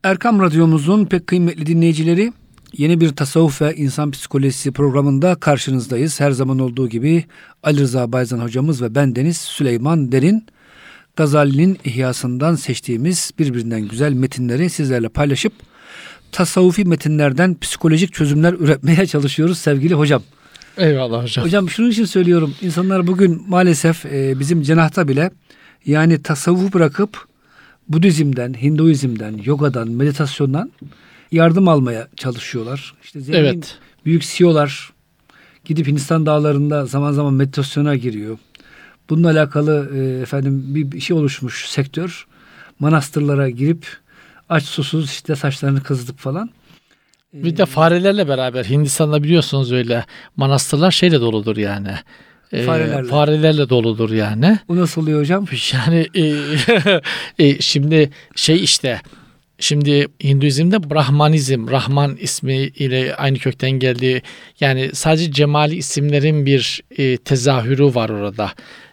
Erkam Radyomuzun pek kıymetli dinleyicileri, yeni bir tasavvuf ve insan psikolojisi programında karşınızdayız. Her zaman olduğu gibi Ali Rıza Bayzan hocamız ve bendeniz Süleyman Derin, Gazali'nin İhyasından seçtiğimiz birbirinden güzel metinleri sizlerle paylaşıp tasavvufi metinlerden psikolojik çözümler üretmeye çalışıyoruz sevgili hocam. Eyvallah hocam. Hocam şunun için söylüyorum, insanlar bugün maalesef bizim cenahta bile yani tasavvufu bırakıp Budizm'den, Hinduizm'den, yogadan, meditasyondan yardım almaya çalışıyorlar. İşte zengin büyük CEO'lar gidip Hindistan dağlarında zaman zaman meditasyona giriyor. Bununla alakalı bir şey oluşmuş sektör. Manastırlara girip aç susuz işte saçlarını kazıdıp falan. Bir de farelerle beraber Hindistan'da biliyorsunuz öyle manastırlar şeyle doludur yani. Farelerle doludur yani. O nasıl oluyor hocam? Yani şimdi Şimdi Hinduizm'de Brahmanizm, Rahman ismi ile aynı kökten geldiği, yani sadece cemali isimlerin bir tezahürü var orada.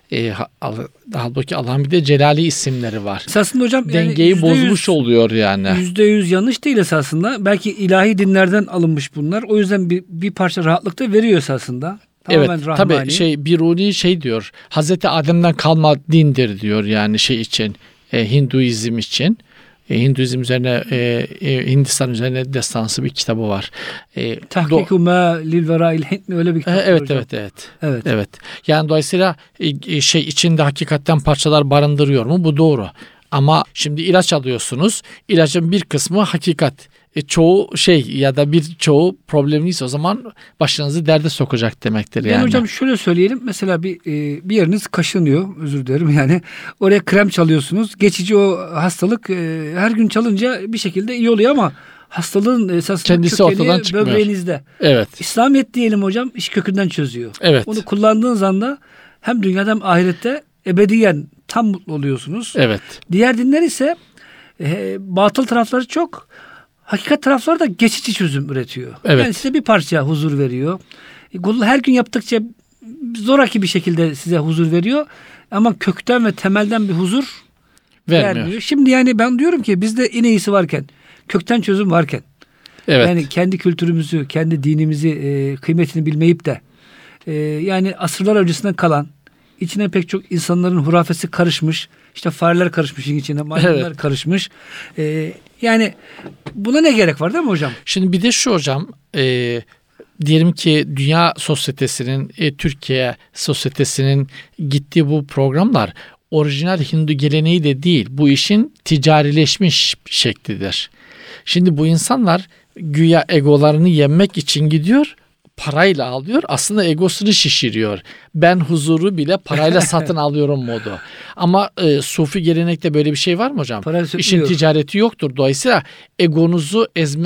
Halbuki Allah'ın bir de celali isimleri var. Esasında hocam dengeyi yani bozmuş oluyor yani. %100 yanlış değil esasında. Belki ilahi dinlerden alınmış bunlar. O yüzden bir parça rahatlık da veriyor esasında. Tamamen evet, rahmani. tabii Biruni diyor. Hazreti Adem'den kalma dindir diyor yani için. Hinduizm için. Hinduizm üzerine Hindistan üzerine destansı bir kitabı var. Tahkiku ma lil vera'il Hint mi, öyle bir kitap hocam? Evet. Yani dolayısıyla içinde hakikaten parçalar barındırıyor mu? Bu doğru. Ama şimdi ilaç alıyorsunuz. İlacın bir kısmı hakikat. Çoğu ya da birçoğu problemliyse o zaman başınızı derde sokacak demektir yani. Yani hocam şöyle söyleyelim. Mesela bir yeriniz kaşınıyor. Özür dilerim yani. Oraya krem çalıyorsunuz. Geçici o hastalık her gün çalınca bir şekilde iyi oluyor ama hastalığın esasında kökeni böbreğinizde. Evet. İslamiyet diyelim hocam iş kökünden çözüyor. Evet. Onu kullandığınız anda hem dünyada hem ahirette ebediyen tam mutlu oluyorsunuz. Evet. Diğer dinler ise batıl tarafları çok. Hakikat tarafları da geçici çözüm üretiyor. Evet. Yani size bir parça huzur veriyor. Her gün yaptıkça zoraki bir şekilde size huzur veriyor. Ama kökten ve temelden bir huzur vermiyor. Şimdi yani ben diyorum ki bizde en iyisi varken, kökten çözüm varken, yani kendi kültürümüzü, kendi dinimizi kıymetini bilmeyip de yani asırlar öncesinden kalan, içine pek çok insanların hurafesi karışmış, işte fareler karışmış içine, maymunlar karışmış. Yani buna ne gerek var değil mi hocam? Şimdi bir de şu hocam, diyelim ki dünya sosyetesinin, Türkiye sosyetesinin gittiği bu programlar orijinal Hindu geleneği de değil. Bu işin ticarileşmiş şeklidir. Şimdi bu insanlar güya egolarını yenmek için gidiyor, parayla alıyor. Aslında egosunu şişiriyor. Ben huzuru bile parayla satın alıyorum modu. Ama Sufi gelenekte böyle bir şey var mı hocam? İşin ticareti yoktur. Dolayısıyla egonuzu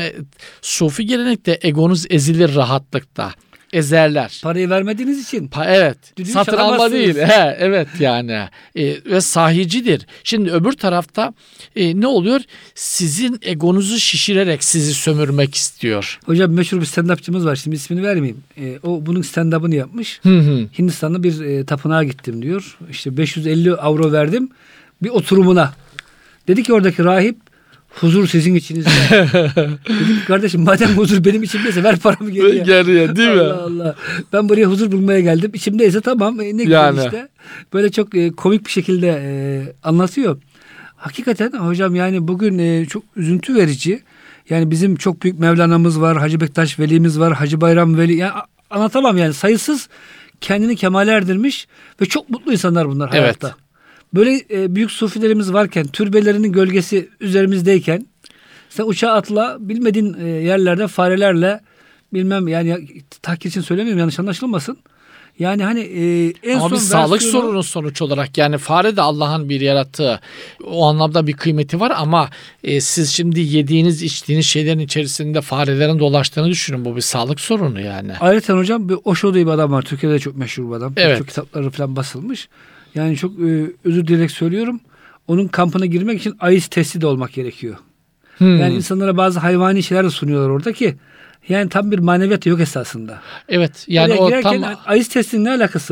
Sufi gelenekte egonuz ezilir rahatlıkta. Ezerler. Parayı vermediğiniz için. Evet. Satın alma değil. Evet yani. Ve sahicidir. Şimdi öbür tarafta ne oluyor? Sizin egonuzu şişirerek sizi sömürmek istiyor. Hocam meşhur bir stand-upçımız var. Şimdi ismini vermeyeyim. O bunun stand-up'ını yapmış. Hindistan'da bir tapınağa gittim diyor. İşte 550 euro verdim bir oturumuna. Dedi ki oradaki rahip, huzur sizin içinizde. Dedim ki kardeşim madem huzur benim içimdeyse ver paramı geriye. Geriye değil mi? Allah. Ben buraya huzur bulmaya geldim. İçimdeyse tamam ne güzel işte. Böyle çok komik bir şekilde anlatıyor. Hakikaten hocam yani bugün çok üzüntü verici. Yani bizim çok büyük Mevlana'mız var. Hacı Bektaş Veli'miz var. Hacı Bayram Veli. Yani anlatamam yani sayısız kendini kemale erdirmiş ve çok mutlu insanlar bunlar hayatta. Evet. Böyle büyük sufilerimiz varken, türbelerinin gölgesi üzerimizdeyken sen uçağa atla, bilmediğin yerlerde farelerle bilmem yani tahkir için söylemiyorum, yanlış anlaşılmasın. Yani hani en ama son bir sağlık sorunu sonuç olarak yani fare de Allah'ın bir yarattığı, o anlamda bir kıymeti var ama siz şimdi yediğiniz içtiğiniz şeylerin içerisinde farelerin dolaştığını düşünün, bu bir sağlık sorunu yani. Ayrıca hocam bir Osho diye bir adam var, Türkiye'de çok meşhur bir adam. Evet. Çok kitapları falan basılmış. Yani çok özür dileyerek söylüyorum. Onun kampına girmek için AİS testi de olmak gerekiyor. Yani insanlara bazı hayvani şeyler de sunuyorlar orada ki yani tam bir maneviyat yok esasında. Evet. Yani o tam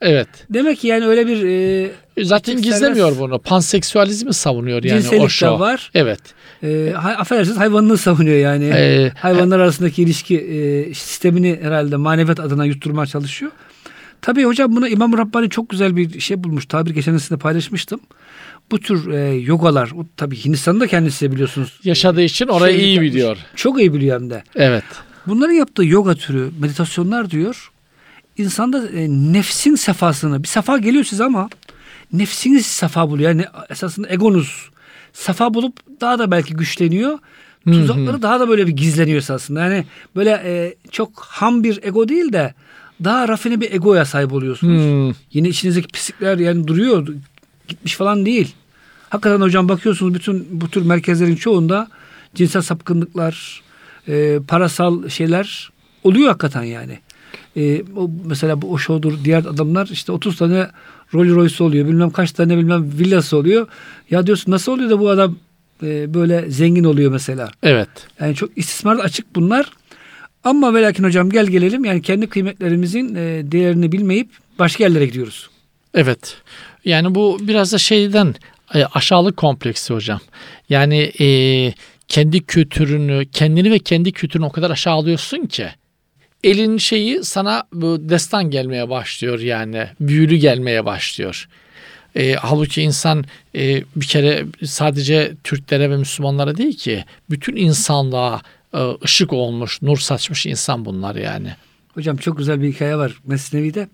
Evet. Demek ki yani öyle bir zaten gizlemiyor bunu. Panseksüalizmi savunuyor yani cinsellik Osho. de var. Evet. Affedersiniz, hayvanlığı savunuyor yani. Hayvanlar arasındaki ilişki sistemini herhalde maneviyat adına yutturmaya çalışıyor. Tabii hocam buna İmam Rabbani çok güzel bir şey bulmuş. Tabir geçen sene paylaşmıştım. Bu tür yogalar, tabii Hindistan'da kendisi biliyorsunuz. Yaşadığı için orayı iyi biliyor. Çok iyi biliyor hem de. Evet. Bunların yaptığı yoga türü, meditasyonlar diyor, insanda nefsin sefasını, bir sefa geliyor size ama nefsiniz sefa buluyor. Yani esasında egonuz sefa bulup daha da belki güçleniyor. Tuzakları daha da böyle bir gizleniyor esasında. Yani böyle çok ham bir ego değil de daha rafine bir egoya sahip oluyorsunuz. Yine içinizdeki pislikler yani duruyor. Gitmiş falan değil. Hakikaten hocam bakıyorsunuz bütün bu tür merkezlerin çoğunda cinsel sapkınlıklar, parasal şeyler oluyor hakikaten yani. Mesela bu Osho'dur, diğer adamlar işte 30 tane Rolls Royce oluyor. Bilmem kaç tane villası oluyor. Ya diyorsun nasıl oluyor da bu adam böyle zengin oluyor mesela. Evet. Yani çok istismar açık bunlar. Ama ve lakin hocam gel gelelim yani kendi kıymetlerimizin değerini bilmeyip başka yerlere gidiyoruz. Evet. Yani bu biraz da şeyden aşağılık kompleksi hocam. Yani kendi kültürünü, kendini ve kendi kültürünü o kadar aşağılıyorsun ki elin şeyi sana bu destan gelmeye başlıyor yani. Büyülü gelmeye başlıyor. Halbuki insan bir kere sadece Türklere ve Müslümanlara değil ki bütün insanlığa ışık olmuş, nur saçmış insan bunlar yani. Hocam çok güzel bir hikaye var Mesnevi'de.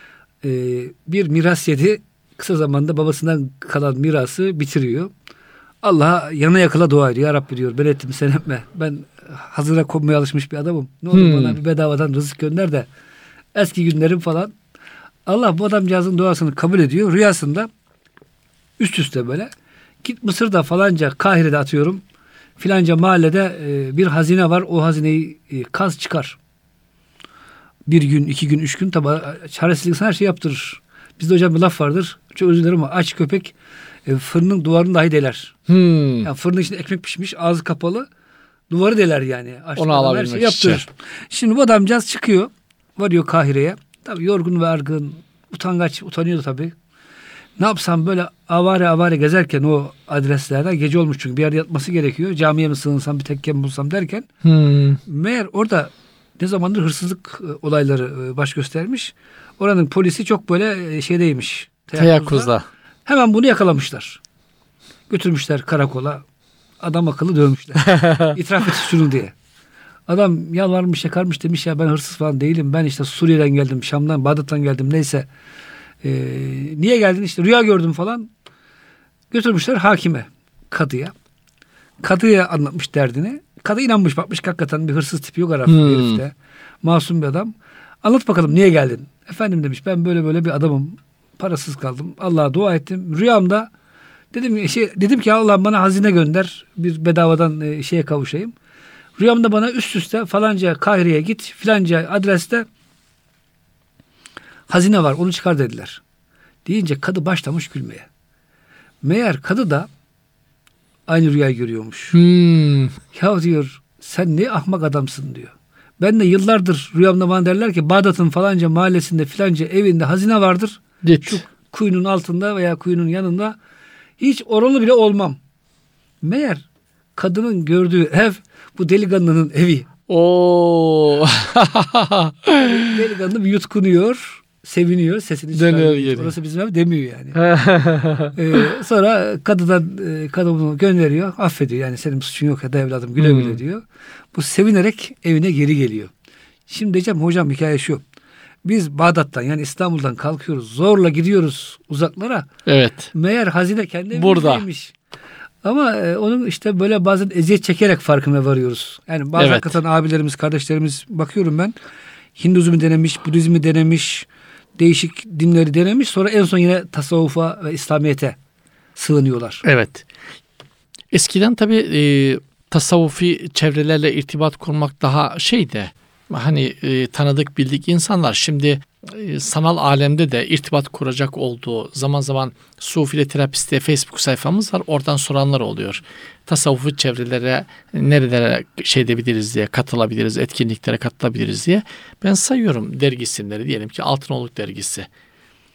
Bir miras yedi. Kısa zamanda babasından kalan mirası bitiriyor. Allah'a yana yakıla dua ediyor. Ya Rabbi diyor ben ettim sen etme. Ben hazıra konmaya alışmış bir adamım. Ne olur bana bir bedavadan rızık gönder de eski günlerim falan. Allah bu adamcağızın duasını kabul ediyor. Rüyasında üst üste böyle git Mısır'da falanca Kahire'de atıyorum filanca mahallede bir hazine var. O hazineyi kaz çıkar. Bir gün, 2 gün, 3 gün tabi çaresizlik her şey yaptırır. Bizde hocam bir laf vardır. Çok özür dilerim ama aç köpek fırının duvarını dahi deler. Yani fırının içinde ekmek pişmiş, ağzı kapalı. Duvarı deler yani. Onu alabilmek her şey yaptırır. için. Şimdi bu adamcağız çıkıyor. Varıyor Kahire'ye. Tabii yorgun ve argın. Utangaç. Utanıyordu tabii. Ne yapsam böyle avare gezerken o adreslerden gece olmuş çünkü bir yerde yatması gerekiyor. Camiye mi sığınsam bir tekke mi bulsam derken meğer orada ne zamandır hırsızlık olayları baş göstermiş. Oranın polisi çok böyle şeydeymiş. Teyakkuzda. Hemen bunu yakalamışlar. Götürmüşler karakola. Adam akıllı dövmüşler. İtiraf et şunu diye. Adam yalvarmış yakarmış demiş ya ben hırsız falan değilim. Ben işte Suriye'den geldim, Şam'dan, Bağdat'tan geldim neyse. Niye geldin işte rüya gördüm falan. Götürmüşler hakime, kadıya. Kadıya anlatmış derdini. Kadı inanmış bakmış hakikaten bir hırsız tipi yok herifte. Masum bir adam. Anlat bakalım niye geldin? Efendim demiş ben böyle bir adamım. Parasız kaldım. Allah'a dua ettim. Rüyamda dedim ki Allah bana hazine gönder. Bir bedavadan şeye kavuşayım. Rüyamda bana üst üste falanca Kahire'ye git. Filanca adreste hazine var. Onu çıkar dediler. Deyince kadı başlamış gülmeye. Meğer kadı da aynı rüyayı görüyormuş. Ya diyor sen ne ahmak adamsın diyor. Ben de yıllardır rüyamda bana derler ki Bağdat'ın falanca mahallesinde filanca evinde hazine vardır. Şu kuyunun altında veya kuyunun yanında hiç oralı bile olmam. Meğer kadının gördüğü ev bu delikanlının evi. Delikanlı bir yutkunuyor, seviniyor, sesini çıkarıyor. Orası bizim ev demiyor yani. Sonra kadın bunu gönderiyor, affediyor. Yani senin suçun yok ya da evladım güle güle diyor. Bu sevinerek evine geri geliyor. Şimdi diyeceğim hocam hikaye şu. Biz Bağdat'tan yani İstanbul'dan kalkıyoruz. Zorla gidiyoruz uzaklara. Evet. Meğer hazine kendi evimizdeymiş. Ama onun işte böyle bazen eziyet çekerek farkına varıyoruz. Yani bazı hakikaten abilerimiz, kardeşlerimiz bakıyorum ben. Hinduizmi denemiş, Budizmi denemiş, değişik dinleri denemiş. Sonra en son yine tasavvufa ve İslamiyet'e sığınıyorlar. Evet. Eskiden tabii tasavvufi çevrelerle irtibat kurmak daha şeydi. Hani tanıdık bildik insanlar şimdi sanal alemde de irtibat kuracak olduğu zaman zaman Sufile Terapist diye Facebook sayfamız var. Oradan soranlar oluyor. Tasavvufi çevrelere nerelere edebiliriz diye, katılabiliriz, etkinliklere katılabiliriz diye. Ben sayıyorum dergi isimleri. Diyelim ki Altınoluk dergisi.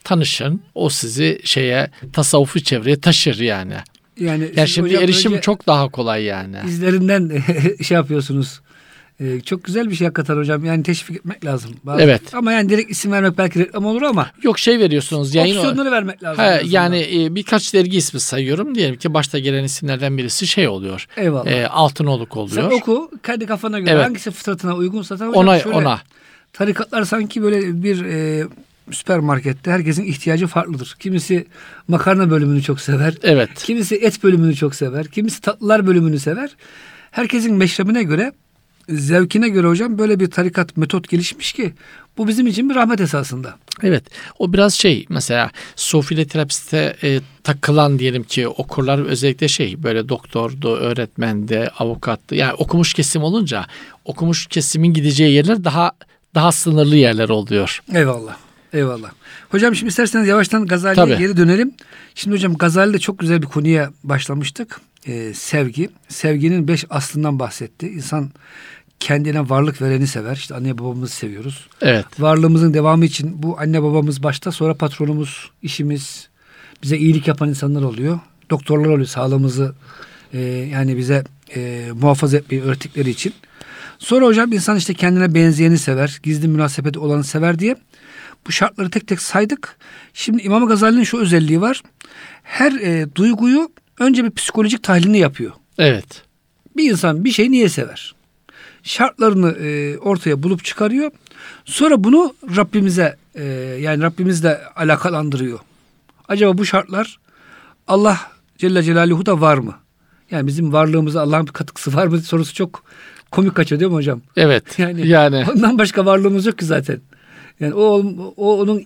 tanışın. O sizi tasavvufi çevreye taşır yani. Yani şimdi hocam, erişim çok daha kolay yani. İzlerinden şey yapıyorsunuz. Çok güzel bir şey hakikaten hocam. Yani teşvik etmek lazım. Evet. Ama yani direkt isim vermek belki reklam olur ama. Yok veriyorsunuz. Opsiyonları vermek lazım. Yani birkaç dergi ismi sayıyorum. Diyelim ki başta gelen isimlerden birisi oluyor. Eyvallah. Altınoluk oluyor. Sen oku. Kendi kafana göre hangisi fıtratına uygunsa. Hocam ona. Tarikatlar sanki böyle bir süpermarkette herkesin ihtiyacı farklıdır. Kimisi makarna bölümünü çok sever. Evet. Kimisi et bölümünü çok sever. Kimisi tatlılar bölümünü sever. Herkesin meşrebine göre, zevkine göre hocam böyle bir tarikat metot gelişmiş ki bu bizim için bir rahmet esasında. Evet. O biraz mesela Sofile terapiste takılan diyelim ki okurlar özellikle böyle doktordu, öğretmendi, avukattı. Yani okumuş kesim olunca okumuş kesimin gideceği yerler daha sınırlı yerler oluyor. Eyvallah. Hocam şimdi isterseniz yavaştan Gazali'ye geri dönelim. Şimdi hocam Gazali'de çok güzel bir konuya başlamıştık. Sevgi. Sevginin 5 aslından bahsetti. İnsan kendine varlık vereni sever. İşte anne babamızı seviyoruz. Evet. Varlığımızın devamı için bu anne babamız başta, sonra patronumuz, işimiz, bize iyilik yapan insanlar oluyor. Doktorlar oluyor, sağlığımızı yani bize muhafaza etmeyi öğrettikleri için. Sonra hocam insan işte kendine benzeyeni sever, gizli münasebeti olanı sever diye bu şartları tek tek saydık. Şimdi İmam Gazali'nin şu özelliği var. Her duyguyu önce bir psikolojik tahlilini yapıyor. Evet. Bir insan bir şeyi niye sever? Şartlarını ortaya bulup çıkarıyor. Sonra bunu Rabbimize yani Rabbimizle alakalandırıyor. Acaba bu şartlar Allah Celle Celaluhu da var mı? Yani bizim varlığımıza Allah'ın bir katkısı var mı sorusu çok komik kaçıyor değil mi hocam? Evet. Yani ondan başka varlığımız yok ki zaten. Yani o onun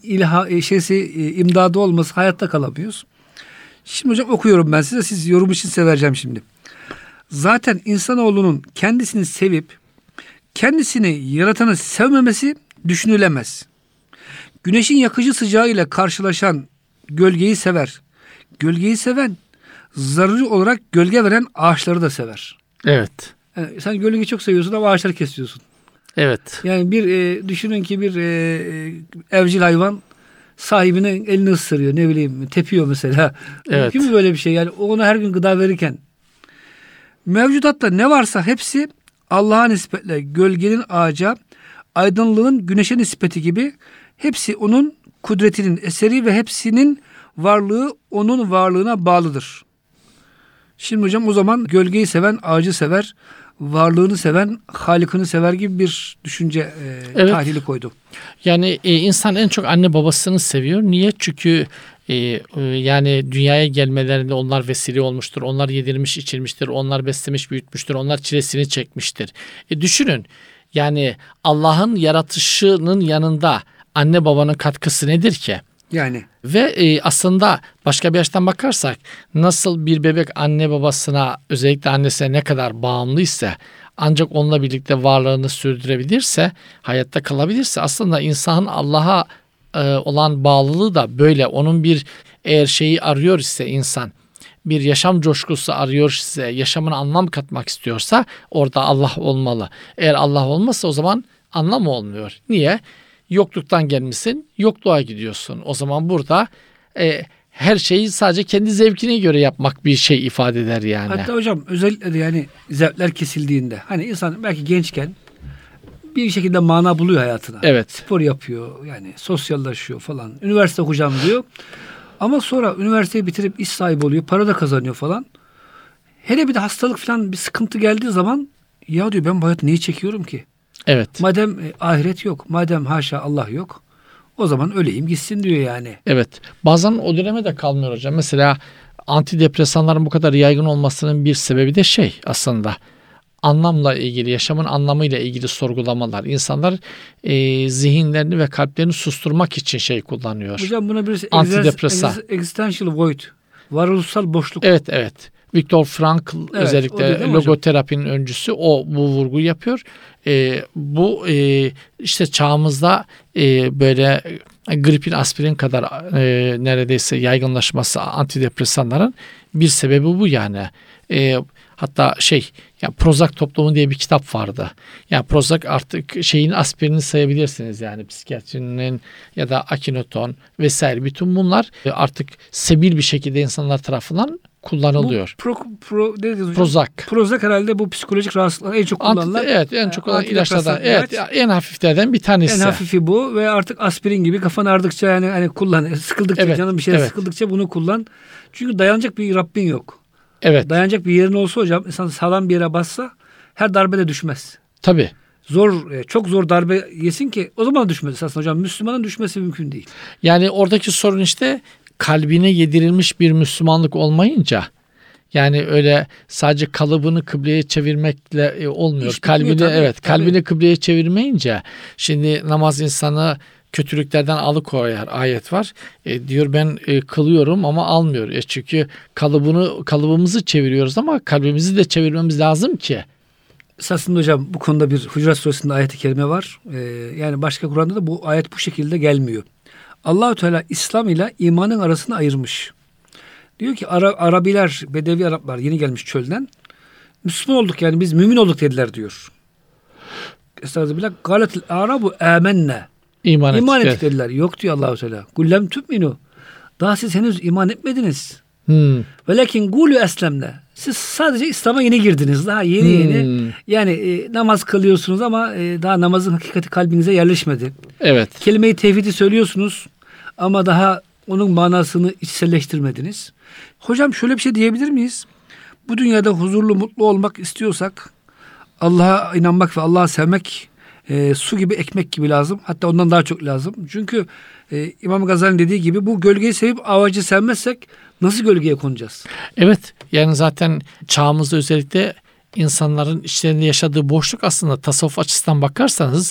imdadı olması hayatta kalamıyoruz. Şimdi hocam okuyorum ben size. Siz yorum için size vereceğim şimdi. Zaten insanoğlunun kendisini sevip kendisini yaratanı sevmemesi düşünülemez. Güneşin yakıcı sıcağıyla karşılaşan gölgeyi sever. Gölgeyi seven zaruri olarak gölge veren ağaçları da sever. Evet. Yani sen gölgeyi çok seviyorsun ama ağaçları kesiyorsun. Evet. Yani düşünün ki bir evcil hayvan sahibinin elini ısırıyor, ne bileyim tepiyor mesela. Evet. Mümkün mü böyle bir şey? Yani ona her gün gıda verirken mevcudatta ne varsa hepsi Allah'a nispetle gölgenin ağaca, aydınlığın güneşe nispeti gibi hepsi onun kudretinin eseri ve hepsinin varlığı onun varlığına bağlıdır. Şimdi hocam o zaman gölgeyi seven ağacı sever, varlığını seven Halık'ını sever gibi bir düşünce tahlili koydu. Yani insan en çok anne babasını seviyor. Niye? Çünkü yani dünyaya gelmelerinde onlar vesile olmuştur. Onlar yedirmiş, içirmiştir. Onlar beslemiş, büyütmüştür. Onlar çilesini çekmiştir. Düşünün yani Allah'ın yaratışının yanında anne babanın katkısı nedir ki? Yani. Ve aslında başka bir açıdan bakarsak nasıl bir bebek anne babasına özellikle annesine ne kadar bağımlıysa ancak onunla birlikte varlığını sürdürebilirse, hayatta kalabilirse aslında insanın Allah'a olan bağlılığı da böyle. Onun eğer şeyi arıyor ise insan bir yaşam coşkusu arıyor ise, yaşamına anlam katmak istiyorsa orada Allah olmalı. Eğer Allah olmazsa o zaman anlam olmuyor. Niye? Yokluktan gelmişsin, yokluğa gidiyorsun. O zaman burada her şeyi sadece kendi zevkine göre yapmak bir şey ifade eder yani. Hatta hocam özellikle de yani zevkler kesildiğinde hani insan belki gençken bir şekilde mana buluyor hayatına. Evet. Spor yapıyor yani sosyalleşiyor falan. Üniversite okuyacağım diyor. Ama sonra üniversiteyi bitirip iş sahibi oluyor, para da kazanıyor falan. Hele bir de hastalık falan bir sıkıntı geldiği zaman ya diyor ben bu hayatı neyi çekiyorum ki? Evet. Madem ahiret yok, madem haşa Allah yok, o zaman öleyim gitsin diyor yani. Evet. Bazen o döneme de kalmıyor hocam. Mesela antidepresanların bu kadar yaygın olmasının bir sebebi de aslında anlamla ilgili, yaşamın anlamıyla ilgili sorgulamalar. İnsanlar zihinlerini ve kalplerini susturmak için kullanıyor. Hocam buna bir antidepresan. Existential void, varoluşsal boşluk. Evet. Viktor Frankl özellikle logoterapinin öncüsü bu vurgu yapıyor. Bu işte çağımızda böyle gripin aspirin kadar neredeyse yaygınlaşması antidepresanların bir sebebi bu yani. Hatta yani Prozac toplumu diye bir kitap vardı. Yani Prozac artık aspirini sayabilirsiniz yani psikiyatrinin ya da Akhenaton vesaire, bütün bunlar artık sebil bir şekilde insanlar tarafından kullanılıyor. Prozac. Prozac herhalde bu psikolojik rahatsızlıklar en çok kullanılan. Evet, en çok kullanılan ilaçlardan. Evet, en hafiflerden bir tanesi. En hafifi bu ve artık aspirin gibi kafan ağrıdıkça yani hani kullan. Sıkıldıkça canım bir şey sıkıldıkça bunu kullan. Çünkü dayanacak bir Rabbin yok. Evet. Dayanacak bir yerin olsa hocam, insan sağlam bir yere bassa her darbede düşmez. Tabii. Çok zor darbe yesin ki o zaman düşmez aslında hocam. Müslümanın düşmesi mümkün değil. Yani oradaki sorun kalbine yedirilmiş bir Müslümanlık olmayınca, yani öyle sadece kalıbını kıbleye çevirmekle olmuyor. Kalbini kıbleye çevirmeyince, şimdi namaz insanı kötülüklerden alıkoyar ayet var. Diyor ben kılıyorum ama almıyor. Çünkü kalıbımızı çeviriyoruz ama kalbimizi de çevirmemiz lazım ki. Esasında hocam bu konuda bir Hucurat Suresi'nde ayet-i kerime var. Yani başka Kur'an'da da bu ayet bu şekilde gelmiyor. Allah-u Teala İslam ile imanın arasını ayırmış. Diyor ki Arabiler, Bedevi Araplar yeni gelmiş çölden. Müslüman olduk yani biz mümin olduk dediler diyor. Estağfirullah. Galetil Arabu amenne. İman ettik dediler. Yok diyor Allah-u Teala. Kullem tü'minu. Daha siz henüz iman etmediniz. Velakin gulu eslemne. Siz sadece İslam'a yeni girdiniz. Daha yeni. Yani namaz kılıyorsunuz ama daha namazın hakikati kalbinize yerleşmedi. Evet. Kelime-i tevhidi söylüyorsunuz ama daha onun manasını içselleştirmediniz. Hocam şöyle bir şey diyebilir miyiz? Bu dünyada huzurlu, mutlu olmak istiyorsak Allah'a inanmak ve Allah'ı sevmek su gibi, ekmek gibi lazım. Hatta ondan daha çok lazım. Çünkü İmam Gazali'nin dediği gibi bu gölgeyi sevip ağacı sevmezsek nasıl gölgeye konacağız? Evet. Yani zaten çağımızda özellikle insanların içlerinde yaşadığı boşluk, aslında tasavvuf açısından bakarsanız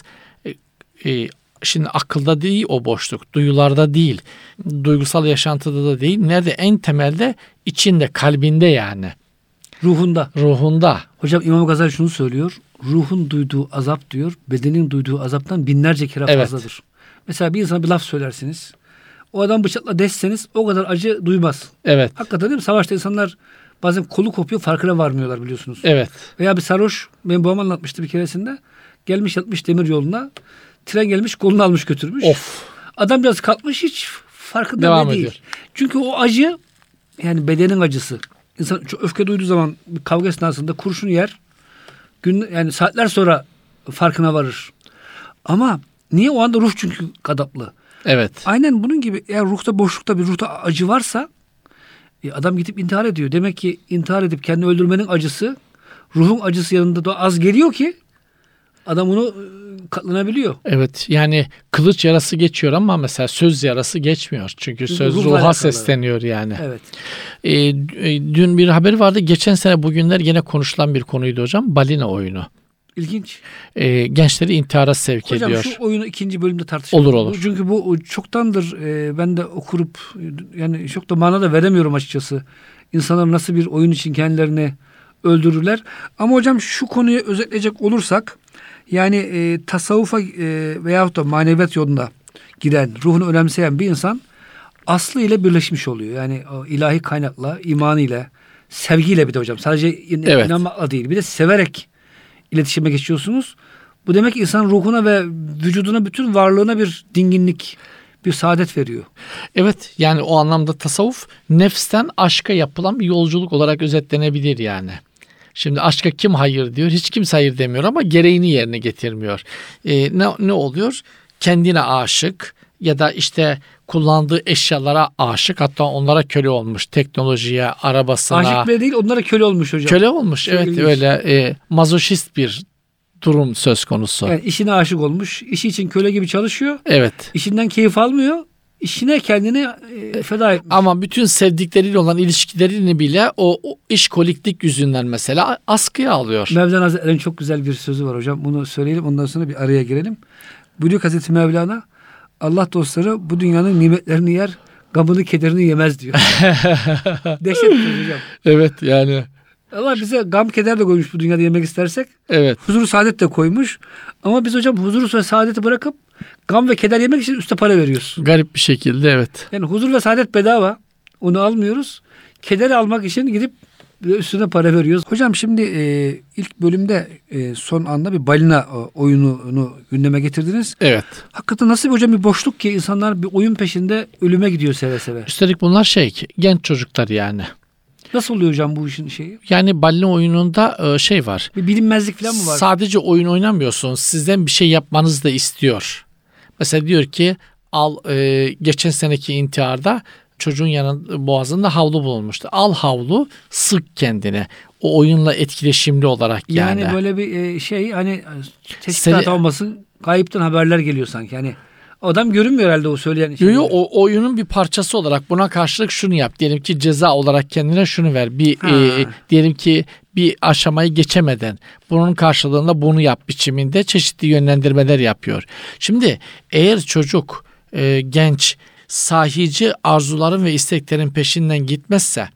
şimdi akılda değil o boşluk, duyularda değil, duygusal yaşantıda da değil. Nerede? En temelde içinde, kalbinde yani. Ruhunda. Hocam İmam Gazali şunu söylüyor. Ruhun duyduğu azap diyor, bedenin duyduğu azaptan binlerce kere fazladır. Mesela bir insana bir laf söylersiniz. O adam bıçakla deşseniz o kadar acı duymaz. Evet. Hakikaten değil mi? Savaşta insanlar bazen kolu kopuyor, farkına varmıyorlar biliyorsunuz. Evet. Veya bir sarhoş, benim babam anlatmıştı bir keresinde. Gelmiş yatmış demir yoluna. Tren gelmiş kolunu almış götürmüş. Of. Adam biraz kalkmış, hiç farkında devam değil. Ediyor. Çünkü o acı yani bedenin acısı. İnsan çok öfke duyduğu zaman bir kavga esnasında kurşun yer. Yani saatler sonra farkına varır. Ama niye? O anda ruh çünkü gadaplı. Evet. Aynen bunun gibi eğer ruhta boşlukta bir ruhta acı varsa adam gidip intihar ediyor. Demek ki intihar edip kendini öldürmenin acısı ruhun acısı yanında da az geliyor ki adam onu katlanabiliyor. Evet, yani kılıç yarası geçiyor ama mesela söz yarası geçmiyor. Çünkü söz ruha sesleniyor yani. Evet. Dün bir haber vardı. Geçen sene bugünler yine konuşulan bir konuydu hocam. Balina oyunu. İlginç. Gençleri intihara sevk ediyor. Hocam şu oyunu ikinci bölümde tartışalım. Olur. Çünkü bu çoktandır ben de okurup yani çok da mana da veremiyorum açıkçası. İnsanlar nasıl bir oyun için kendilerini öldürürler. Ama hocam şu konuyu özetleyecek olursak yani tasavvufa veyahut da maneviyat yolunda giren, ruhunu önemseyen bir insan aslı ile birleşmiş oluyor. Yani o ilahi kaynakla, imanıyla, sevgiyle bir de hocam. Sadece inanmakla değil. Bir de severek iletişime geçiyorsunuz. Bu demek ki insan ruhuna ve vücuduna, bütün varlığına bir dinginlik, bir saadet veriyor. Evet, yani o anlamda tasavvuf nefsten aşka yapılan bir yolculuk olarak özetlenebilir yani. Şimdi aşka kim hayır diyor? Hiç kimse hayır demiyor ama gereğini yerine getirmiyor. Ne oluyor? Kendine aşık ya da işte kullandığı eşyalara aşık, hatta onlara köle olmuş, teknolojiye, arabasına. Aşık bile değil, onlara köle olmuş hocam. Köle olmuş, evet, ilginç. Öyle mazoşist bir durum söz konusu. Yani işine aşık olmuş, işi için köle gibi çalışıyor. Evet. İşinden keyif almıyor. İşine kendini feda etmiş. Ama bütün sevdikleriyle olan ilişkilerini bile o işkoliklik yüzünden mesela askıya alıyor. Mevlana Hazretleri'nin çok güzel bir sözü var hocam. Bunu söyleyelim, ondan sonra bir araya girelim. Buyuruyor Hazreti Mevlana, Allah dostları bu dünyanın nimetlerini yer, gamını kederini yemez diyor. Dehşet hocam. Evet yani. Allah bize gam keder de koymuş bu dünyada yemek istersek. Evet. Huzur saadet de koymuş. Ama biz hocam huzur ve saadeti bırakıp gam ve keder yemek için üste para veriyoruz. Garip bir şekilde, evet. Yani huzur ve saadet bedava. Onu almıyoruz. Kederi almak için gidip Üstüne para veriyoruz. Hocam şimdi ilk bölümde son anda bir balina oyununu gündeme getirdiniz. Evet. Hakikaten nasıl hocam bir boşluk ki insanlar bir oyun peşinde ölüme gidiyor seve seve. Üstelik bunlar genç çocuklar yani. Nasıl oluyor hocam bu işin şeyi? Yani balina oyununda var. Bir bilinmezlik falan mı var? Sadece oyun oynamıyorsun. Sizden bir şey yapmanızı da istiyor. Mesela diyor ki geçen seneki intiharda çocuğun boğazında havlu bulunmuştu. Al havlu, sık kendine. O oyunla etkileşimli olarak yani. Yani böyle bir hani teşkilat olmasın, kayıptan haberler geliyor sanki. Yani adam görünmüyor herhalde o söyleyen şey. Yok, o oyunun bir parçası olarak buna karşılık şunu yap. Diyelim ki ceza olarak kendine şunu ver. Diyelim ki bir aşamayı geçemeden bunun karşılığında bunu yap biçiminde çeşitli yönlendirmeler yapıyor. Şimdi eğer çocuk genç sahici arzuların ve isteklerin peşinden gitmezse,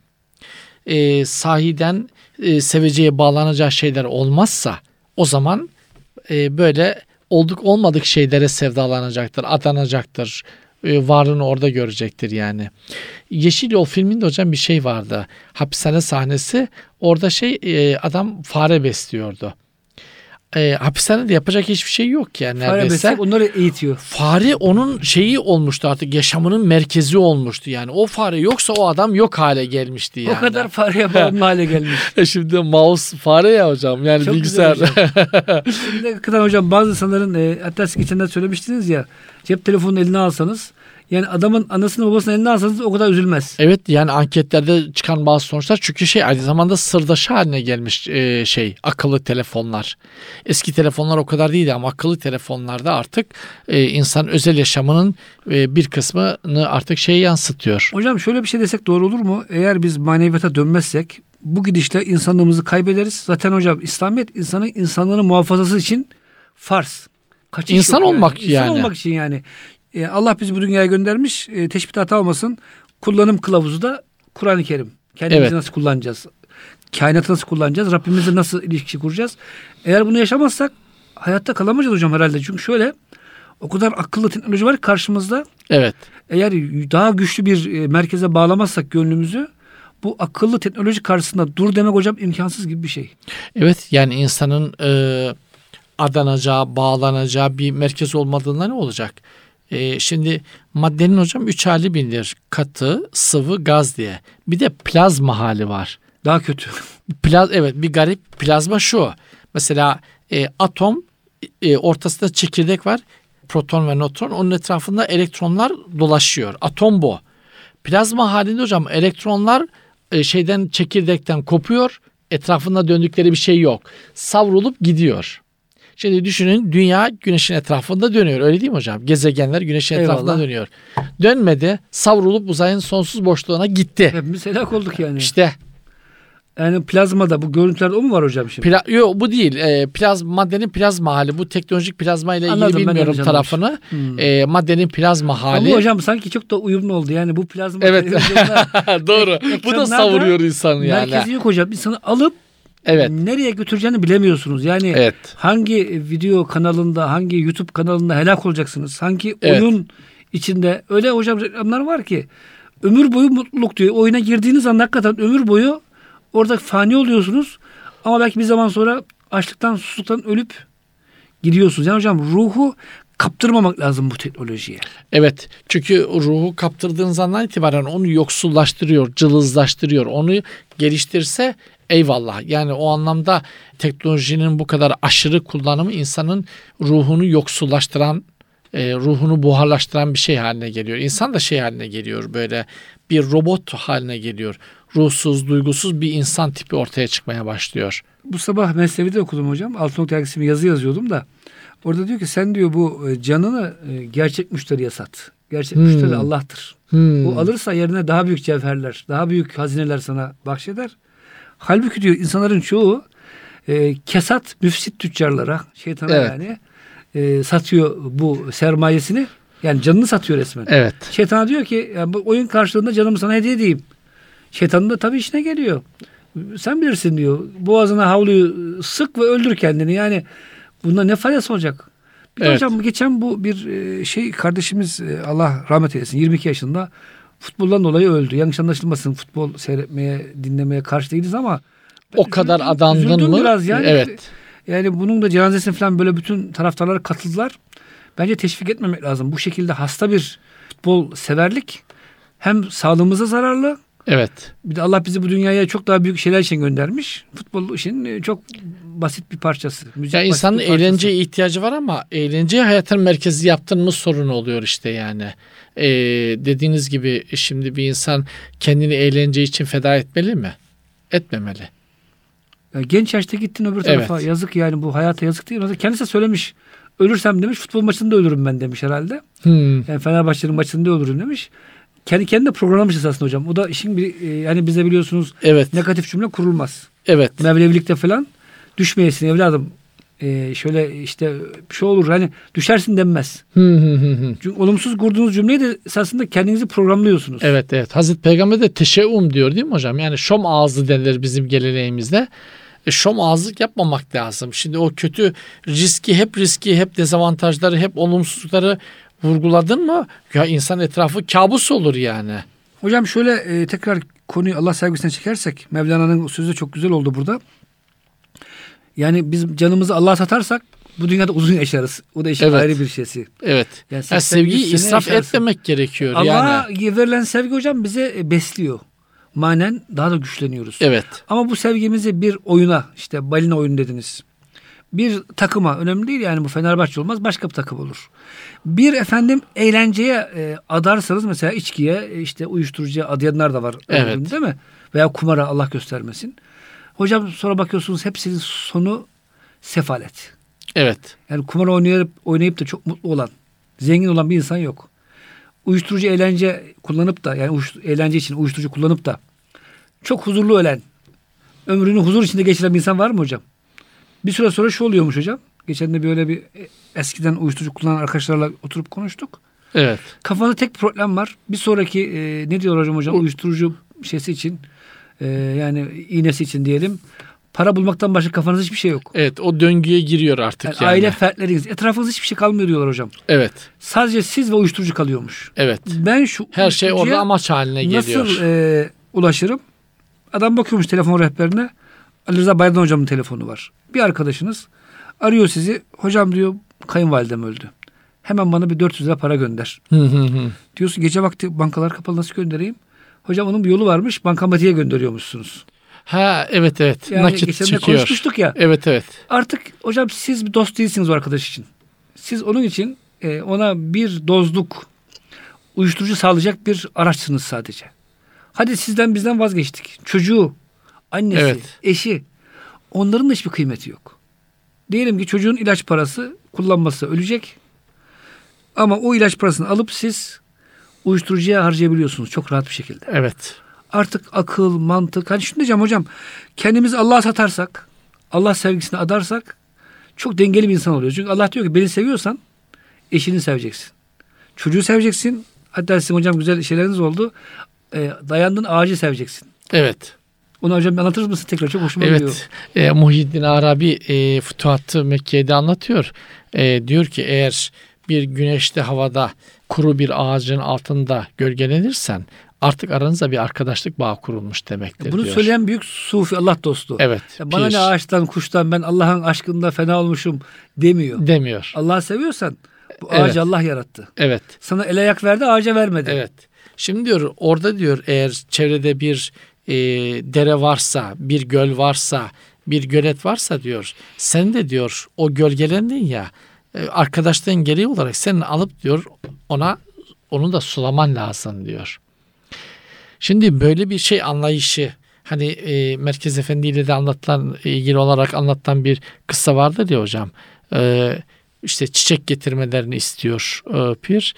sahiden seveceği bağlanacağı şeyler olmazsa o zaman böyle olmadık şeylere sevdalanacaktır, adanacaktır. Varlığını orada görecektir yani. Yeşil Yol filminde hocam bir şey vardı. Hapishane sahnesi. Orada adam fare besliyordu. Hapishanede yapacak hiçbir şey yok yani. Fare besleyip onları eğitiyor. Fare onun olmuştu artık, yaşamının merkezi olmuştu yani. O fare yoksa o adam yok hale gelmişti yani. O kadar fareye bağımlı hale gelmiş. Şimdi mouse fare ya hocam yani çok bilgisayar. Şimdi hakikaten hocam bazı insanların hatta siz geçenler söylemiştiniz ya, cep telefonunu eline alsanız, yani adamın anasını babasını eline alsanız o kadar üzülmez. Evet yani anketlerde çıkan bazı sonuçlar, çünkü aynı zamanda sırdaşı haline gelmiş akıllı telefonlar. Eski telefonlar o kadar değildi ama akıllı telefonlarda artık insan özel yaşamının bir kısmını artık yansıtıyor. Hocam şöyle bir şey desek doğru olur mu? Eğer biz maneviyata dönmezsek bu gidişle insanlığımızı kaybederiz. Zaten hocam İslamiyet insanlığının muhafazası için farz. Kaçış İnsan olmak yani. İnsan olmak için yani. Allah bizi bu dünyaya göndermiş. Teşbih hata olmasın. Kullanım kılavuzu da Kur'an-ı Kerim. Kendimizi nasıl kullanacağız? Kainatı nasıl kullanacağız? Rabbimizle nasıl ilişki kuracağız? Eğer bunu yaşamazsak hayatta kalamayacağız hocam herhalde. Çünkü şöyle, o kadar akıllı teknoloji var karşımızda. Evet. Eğer daha güçlü bir merkeze bağlamazsak gönlümüzü, bu akıllı teknoloji karşısında dur demek hocam imkansız gibi bir şey. Evet yani insanın adanacağı, bağlanacağı bir merkez olmadığında ne olacak? Şimdi maddenin hocam 3 hali bilinir. Katı, sıvı, gaz diye. Bir de plazma hali var. Daha kötü. Evet, bir garip. Plazma şu. Mesela atom, ortasında çekirdek var. Proton ve nötron. Onun etrafında elektronlar dolaşıyor. Atom bu. Plazma halinde hocam elektronlar çekirdekten kopuyor. Etrafında döndükleri bir şey yok. Savrulup gidiyor. Şimdi düşünün, dünya güneşin etrafında dönüyor. Öyle değil mi hocam? Gezegenler güneşin etrafında dönüyor. Dönmedi, savrulup uzayın sonsuz boşluğuna gitti. Hepimiz helak olduk yani. İşte. Yani plazmada bu görüntülerde o mu var hocam şimdi? Yok, bu değil. Maddenin plazma hali. Bu teknolojik plazma ile ilgili bilmiyorum tarafını. Maddenin plazma hali. Ama hocam sanki çok da uyumlu oldu. Yani bu plazma. Evet. Doğru. Bu da savuruyor insanı yani. Merkezi yok hocam. İnsanı alıp nereye götüreceğini bilemiyorsunuz. Yani hangi video kanalında, hangi YouTube kanalında helak olacaksınız? Hangi oyun içinde? Öyle hocam reklamlar var ki ömür boyu mutluluk diyor. Oyuna girdiğiniz anda hakikaten ömür boyu orada fani oluyorsunuz. Ama belki bir zaman sonra açlıktan, susuzluktan ölüp gidiyorsunuz. Yani hocam ruhu kaptırmamak lazım bu teknolojiye. Evet. Çünkü ruhu kaptırdığınız andan itibaren onu yoksullaştırıyor, cılızlaştırıyor. Onu geliştirse eyvallah. Yani o anlamda teknolojinin bu kadar aşırı kullanımı insanın ruhunu yoksullaştıran, ruhunu buharlaştıran bir şey haline geliyor. İnsan da haline geliyor, böyle bir robot haline geliyor. Ruhsuz, duygusuz bir insan tipi ortaya çıkmaya başlıyor. Bu sabah Mesnevi'de okudum hocam. Altınok dergisinde yazı yazıyordum da. Orada diyor ki sen diyor bu canını gerçek müşteriye sat. Gerçek müşteri Allah'tır. O alırsa yerine daha büyük cevherler, daha büyük hazineler sana bahşeder. Halbuki diyor insanların çoğu kesat, müfsit tüccarlara, şeytana yani satıyor bu sermayesini. Yani canını satıyor resmen. Evet. Şeytana diyor ki yani bu oyun karşılığında canımı sana hediye edeyim. Şeytanın da tabii işine geliyor. Sen bilirsin diyor. Boğazına havluyu sık ve öldür kendini. Yani bunda ne faydası olacak? Bir de hocam geçen bu bir kardeşimiz Allah rahmet eylesin 22 yaşında futboldan dolayı öldü. Yanlış anlaşılmasın, futbol seyretmeye, dinlemeye karşı değiliz ama o kadar adandın mı? Biraz yani. Evet. Yani bunun da cenazesine falan böyle bütün taraftarlar katıldılar. Bence teşvik etmemek lazım. Bu şekilde hasta bir futbol severlik hem sağlığımıza zararlı. Evet. Bir de Allah bizi bu dünyaya çok daha büyük şeyler için göndermiş. Futbol işin çok basit bir parçası. Müzik ya insanın eğlenceye ihtiyacı var ama eğlenceyi hayatın merkezi yaptın mı sorun oluyor işte yani. Dediğiniz gibi şimdi bir insan kendini eğlence için feda etmeli mi? Etmemeli. Ya genç yaşta gittin öbür tarafa. Evet. Yazık yani, bu hayata yazık değil mi? Kendisi söylemiş. Ölürsem demiş, futbol maçında ölürüm ben demiş herhalde. Yani Fenerbahçe'nin maçında ölürüm demiş. Kendi kendine programlamış esasında hocam. O da işin bir yani bize biliyorsunuz negatif cümle kurulmaz. Evet. Mevlevilikte falan düşmeyesin evladım. Şöyle işte bir şey olur hani düşersin denmez. Çünkü olumsuz kurduğunuz cümleyi de esasında kendinizi programlıyorsunuz. Evet. Hazreti Peygamber de teşeğum diyor değil mi hocam? Yani şom ağzı denilir bizim geleneğimizde. Şom ağızlık yapmamak lazım. Şimdi o kötü riski hep dezavantajları, hep olumsuzlukları vurguladın mı? Ya insan etrafı kabus olur yani. Hocam şöyle tekrar konuyu Allah sevgisine çekersek, Mevlana'nın sözü çok güzel oldu burada. Yani biz canımızı Allah'a satarsak bu dünyada uzun yaşarız. O da işin ayrı bir şeysi. Evet. Yani sevgiyi israf etmemek gerekiyor. Allah'a verilen sevgi hocam bize besliyor. Manen daha da güçleniyoruz. Evet. Ama bu sevgimizi bir oyuna, işte balina oyunu dediniz, bir takıma, önemli değil yani, bu Fenerbahçe olmaz, başka bir takım olur. Bir eğlenceye adarsanız, mesela içkiye, işte uyuşturucuya adayanlar da var. Evet. Değil mi? Veya kumara, Allah göstermesin. Hocam sonra bakıyorsunuz hepsinin sonu sefalet. Evet. Yani kumar oynayıp da çok mutlu olan, zengin olan bir insan yok. Uyuşturucu eğlence kullanıp da, yani eğlence için uyuşturucu kullanıp da çok huzurlu ölen, ömrünü huzur içinde geçiren bir insan var mı hocam? Bir süre sonra şu oluyormuş hocam. Geçen de böyle bir eskiden uyuşturucu kullanan arkadaşlarla oturup konuştuk. Evet. Kafada tek problem var. Bir sonraki ne diyor hocam uyuşturucu şeysi için, yani iğnesi için diyelim. Para bulmaktan başka kafanızda hiçbir şey yok. Evet, o döngüye giriyor artık yani. Aile fertleriniz, etrafınızda hiçbir şey kalmıyor diyorlar hocam. Evet. Sadece siz ve uyuşturucu kalıyormuş. Evet. Ben her şey orada amaç haline geliyor. Nasıl ulaşırım? Adam bakıyormuş telefon rehberine. Ali Rıza Bayram hocamın telefonu var. Bir arkadaşınız arıyor sizi. Hocam diyor, kayınvalidem öldü. Hemen bana bir 400 lira para gönder. Diyorsun gece vakti bankalar kapalı, nasıl göndereyim? Hocam onun bir yolu varmış. Bankamatiğe gönderiyormuşsunuz. Ha evet. Yani nakit geçen çıkıyor. de konuşmuştuk ya. Evet. Artık hocam siz bir dost değilsiniz o arkadaş için. Siz onun için ona bir dozluk uyuşturucu sağlayacak bir araçsınız sadece. Hadi sizden bizden vazgeçtik. Çocuğu, annesi, eşi, onların da hiçbir kıymeti yok. Diyelim ki çocuğun ilaç parası kullanması ölecek. Ama o ilaç parasını alıp siz uyuşturucuya harcayabiliyorsunuz çok rahat bir şekilde. Evet. Artık akıl, mantık. Hani şunu diyeceğim hocam. Kendimizi Allah'a satarsak, Allah sevgisine adarsak çok dengeli bir insan oluyoruz. Çünkü Allah diyor ki beni seviyorsan eşini seveceksin. Çocuğu seveceksin. Hatta sizin hocam güzel şeyleriniz oldu. Dayandığın ağacı seveceksin. Evet. Onu hocam anlatır mısın tekrar? Çok hoşuma gidiyor. Evet. Muhyiddin Arabi Fütuhat-ı Mekke'de anlatıyor. Diyor ki eğer bir güneşli havada kuru bir ağacın altında gölgelenirsen artık aranızda bir arkadaşlık bağı kurulmuş demektir bunu diyor. söyleyen büyük sufi, Allah dostu. Evet. Bana ne ağaçtan, kuştan, ben Allah'ın aşkında fena olmuşum demiyor. Allah'ı seviyorsan bu ağacı Allah yarattı. Evet. Sana el ayak verdi, ağaca vermedi. Evet. Şimdi diyor orada diyor eğer çevrede bir dere varsa, bir göl varsa, bir gölet varsa diyor sen de diyor o gölgelendin ya, arkadaşlığın gereği olarak seni alıp diyor onu da sulaman lazım diyor. Şimdi böyle bir şey anlayışı, hani Merkez Efendi ile de ilgili olarak anlatılan bir kıssa vardır ya hocam. İşte çiçek getirmelerini istiyor pir.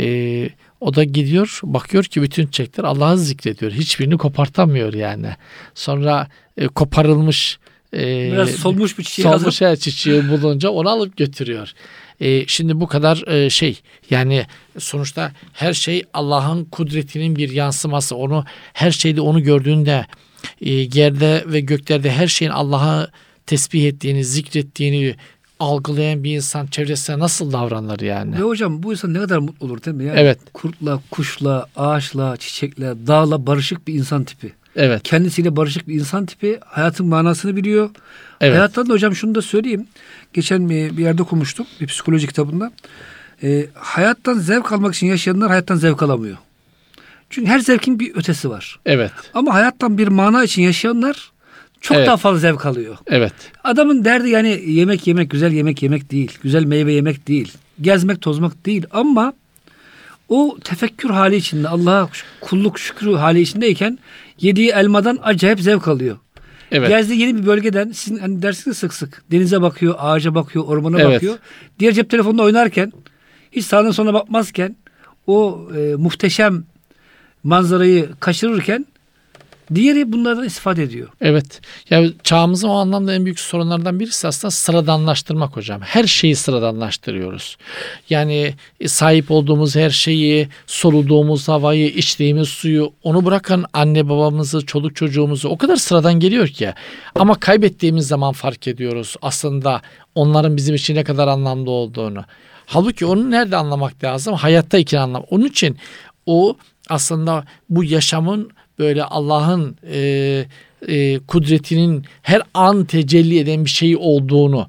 O da gidiyor, bakıyor ki bütün çiçekler Allah'ı zikrediyor. Hiçbirini kopartamıyor yani. Sonra koparılmış biraz solmuş bir çiçeği bulunca onu alıp götürüyor. Şimdi bu kadar yani sonuçta her şey Allah'ın kudretinin bir yansıması. Her şeyde onu gördüğünde yerde ve göklerde her şeyin Allah'ı tesbih ettiğini, zikrettiğini algılayan bir insan çevresine nasıl davranır yani? Ve hocam bu insan ne kadar mutlu olur değil mi? Yani Evet. Kurtla, kuşla, ağaçla, çiçekle, dağla barışık bir insan tipi. Evet. Kendisiyle barışık bir insan tipi. Hayatın manasını biliyor. Evet. Hayattan da hocam şunu da söyleyeyim. Geçen bir yerde okumuştum. Bir psikoloji kitabında. Hayattan zevk almak için yaşayanlar hayattan zevk alamıyor. Çünkü her zevkin bir ötesi var. Evet. Ama hayattan bir mana için yaşayanlar çok Evet. daha fazla zevk alıyor. Evet. Adamın derdi yani yemek yemek, güzel yemek yemek değil. Güzel meyve yemek değil. Gezmek, tozmak değil. Ama o tefekkür hali içinde, Allah'a kulluk, şükrü hali içindeyken yediği elmadan acayip zevk alıyor. Evet. Gezdiği yeni bir bölgeden, sizin hani dersiniz sık sık, denize bakıyor, ağaca bakıyor, ormana Evet. bakıyor. Diğer cep telefonunda oynarken, hiç sağına soluna bakmazken, o muhteşem manzarayı kaçırırken, diğeri bunlardan istifade ediyor. Evet. Ya çağımızın o anlamda en büyük sorunlardan birisi aslında sıradanlaştırmak hocam. Her şeyi sıradanlaştırıyoruz. Yani sahip olduğumuz her şeyi, soluduğumuz havayı, içtiğimiz suyu, onu bırakın anne babamızı, çoluk çocuğumuzu o kadar sıradan geliyor ki. Ama kaybettiğimiz zaman fark ediyoruz aslında onların bizim için ne kadar anlamlı olduğunu. Halbuki onu nerede anlamak lazım? Hayattayken anlam. Onun için o aslında bu yaşamın böyle Allah'ın kudretinin her an tecelli eden bir şey olduğunu,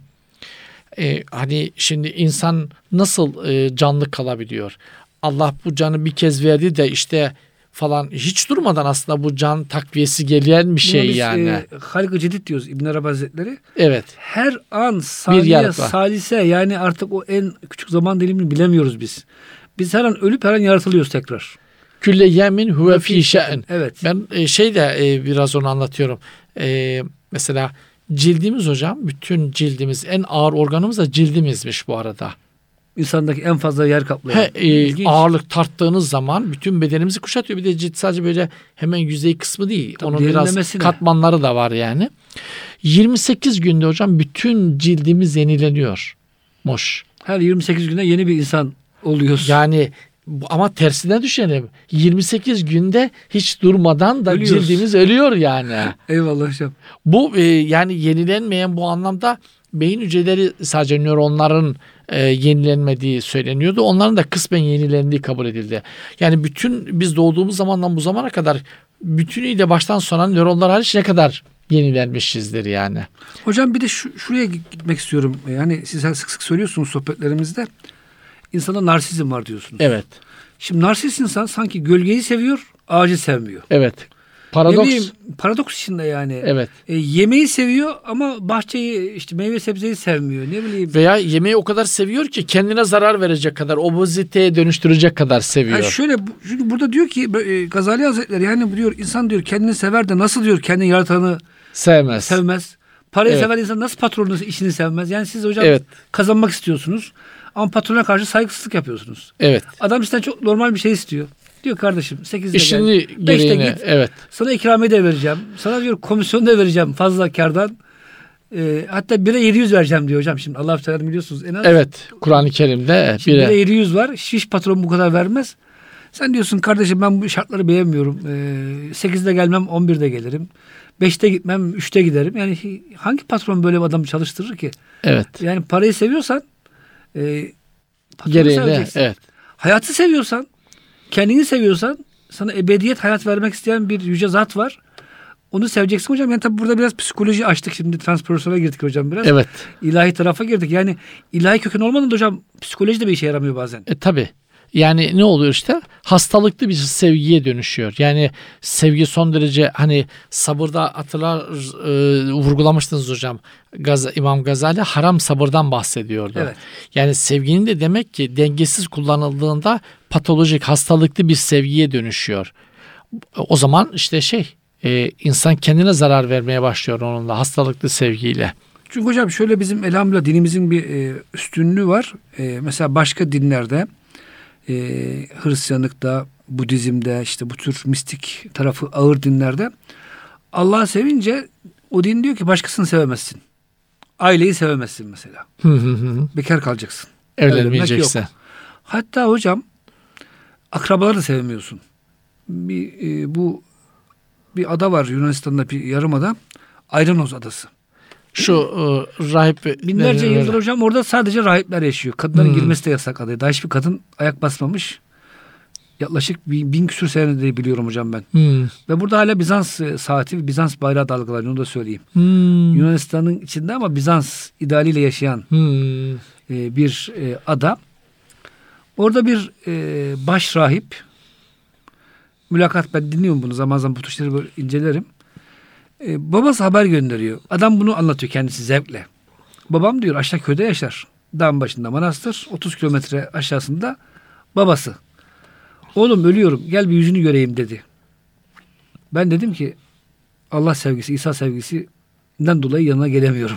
hani şimdi insan nasıl canlı kalabiliyor? Allah bu canı bir kez verdi de işte falan hiç durmadan aslında bu can takviyesi gelen bir şey biz, yani. Halk-ı Cedid diyoruz İbn Arabi Hazretleri. Evet. Her an saniye, salise yani artık o en küçük zaman dilimini bilemiyoruz biz. Biz her an ölüp her an yaratılıyoruz tekrar. Külle yemin huve fî şe'n. Evet. Ben biraz onu anlatıyorum. Mesela cildimiz hocam, bütün cildimiz, en ağır organımız da cildimizmiş bu arada. İnsandaki en fazla yer kaplayan. Ağırlık tarttığınız zaman bütün bedenimizi kuşatıyor. Bir de cilt sadece böyle hemen yüzey kısmı değil. Tabii, onun biraz katmanları da var yani. 28 günde hocam bütün cildimiz yenileniyor. Her 28 günde yeni bir insan oluyoruz. Yani ama tersine düşünelim. 28 günde hiç durmadan da ölüyoruz. Cildimiz ölüyor yani. Eyvallah hocam. Bu yani yenilenmeyen bu anlamda beyin hücreleri sadece nöronların yenilenmediği söyleniyordu. Onların da kısmen yenilendiği kabul edildi. Yani bütün biz doğduğumuz zamandan bu zamana kadar bütünüyle baştan sona nöronlar hariç ne kadar yenilenmişizdir yani. Hocam bir de şuraya gitmek istiyorum. Yani siz sık sık söylüyorsunuz sohbetlerimizde. İnsanda narsizm var diyorsunuz. Evet. Şimdi narsist insan sanki gölgeyi seviyor, ağacı sevmiyor. Evet. Paradoks. Paradoks içinde yani. Evet. Yemeği seviyor ama bahçeyi, işte meyve sebzeyi sevmiyor. Ne bileyim. Veya yemeği o kadar seviyor ki kendine zarar verecek kadar, obeziteye dönüştürecek kadar seviyor. Yani şöyle, çünkü burada diyor ki Gazali Hazretleri, yani diyor insan diyor kendini sever de nasıl diyor kendini yaratanı sevmez. Parayı seven insan nasıl patronun işini sevmez? Yani siz hocam kazanmak istiyorsunuz ama patrona karşı saygısızlık yapıyorsunuz. Evet. Adam sizden çok normal bir şey istiyor. Diyor kardeşim 8'de İşini gel, 5'te git. Evet. Sana ikramiye de vereceğim. Sana diyor komisyon da vereceğim fazla kardan. Hatta 1'e 700 vereceğim diyor hocam. Şimdi Allah Teala biliyorsunuz en az. Evet. Kur'an-ı Kerim'de 1'e 700 var. Hiç patron bu kadar vermez. Sen diyorsun kardeşim ben bu şartları beğenmiyorum. 8'de gelmem 11'de gelirim. 5'te gitmem 3'te giderim. Yani hangi patron böyle bir adamı çalıştırır ki? Evet. Yani parayı seviyorsan gereğiyle evet. Hayatı seviyorsan, kendini seviyorsan, sana ebediyet hayat vermek isteyen bir yüce zat var. Onu seveceksin hocam. Yani tabi burada biraz psikoloji açtık şimdi. Transperson'a girdik hocam biraz. Evet. İlahi tarafa girdik. Yani ilahi köken olmadan da hocam psikoloji de bir işe yaramıyor bazen. Tabii. Yani ne oluyor işte? Hastalıklı bir sevgiye dönüşüyor. Yani sevgi son derece hani sabırda vurgulamıştınız hocam. İmam Gazali haram sabırdan bahsediyordu. Evet. Yani sevginin de demek ki dengesiz kullanıldığında patolojik, hastalıklı bir sevgiye dönüşüyor. O zaman işte insan kendine zarar vermeye başlıyor onunla, hastalıklı sevgiyle. Çünkü hocam şöyle bizim elhamdülillah dinimizin bir üstünlüğü var. Mesela başka dinlerde Hristiyanlıkta, Budizm'de işte bu tür mistik tarafı ağır dinlerde Allah'ı sevince o din diyor ki başkasını sevemezsin. Aileyi sevemezsin mesela. Bekar kalacaksın. Evlenmeyeceksin. Hatta hocam akrabaları da sevmiyorsun. Bir ada var Yunanistan'da, bir yarımada. Ayranos adası. Şu rahip binlerce yıldır hocam orada sadece rahipler yaşıyor. Kadınların girmesi de yasak adaya. Daha hiçbir kadın ayak basmamış. Yaklaşık 1000 küsur senedir biliyorum hocam ben. Ve burada hala Bizans saati, Bizans bayrağı dalgalanıyor, onu da söyleyeyim. Yunanistan'ın içinde ama Bizans idealiyle yaşayan bir ada. Orada bir baş rahip, mülakat, ben dinliyorum bunu zaman zaman, bu tuşları böyle incelerim. Babası haber gönderiyor. Adam bunu anlatıyor kendisi zevkle. Babam diyor aşağı köyde yaşar. Dağın başında manastır. 30 kilometre aşağısında babası. Oğlum ölüyorum, gel bir yüzünü göreyim dedi. Ben dedim ki Allah sevgisi, İsa sevgisinden dolayı yanına gelemiyorum.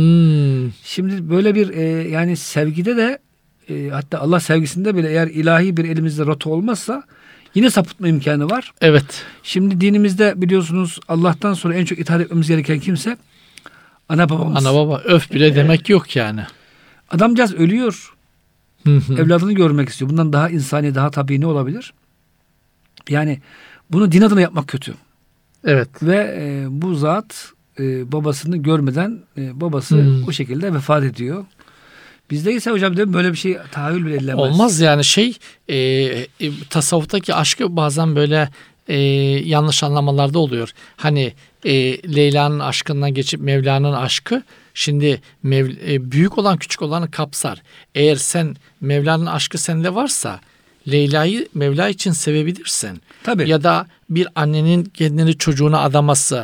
Şimdi böyle bir yani sevgide de hatta Allah sevgisinde bile eğer ilahi bir elimizde rota olmazsa yine sapıtma imkanı var. Evet. Şimdi dinimizde biliyorsunuz Allah'tan sonra en çok itaat etmemiz gereken kimse ana babamız. Ana baba öf bile demek yok yani. Adamcağız ölüyor. Evladını görmek istiyor. Bundan daha insani, daha tabii ne olabilir? Yani bunu din adına yapmak kötü. Evet. Ve bu zat babasını görmeden babası o şekilde vefat ediyor. Bizde ise hocam değil mi, böyle bir şey tahayyül bile edilemez. Olmaz yani tasavvuftaki aşkı bazen böyle yanlış anlamalarda oluyor. Hani Leyla'nın aşkından geçip Mevla'nın aşkı, şimdi büyük olan küçük olanı kapsar. Eğer sen Mevla'nın aşkı sende varsa Leyla'yı Mevla için sevebilirsin. Tabii. Ya da bir annenin kendini çocuğuna adaması,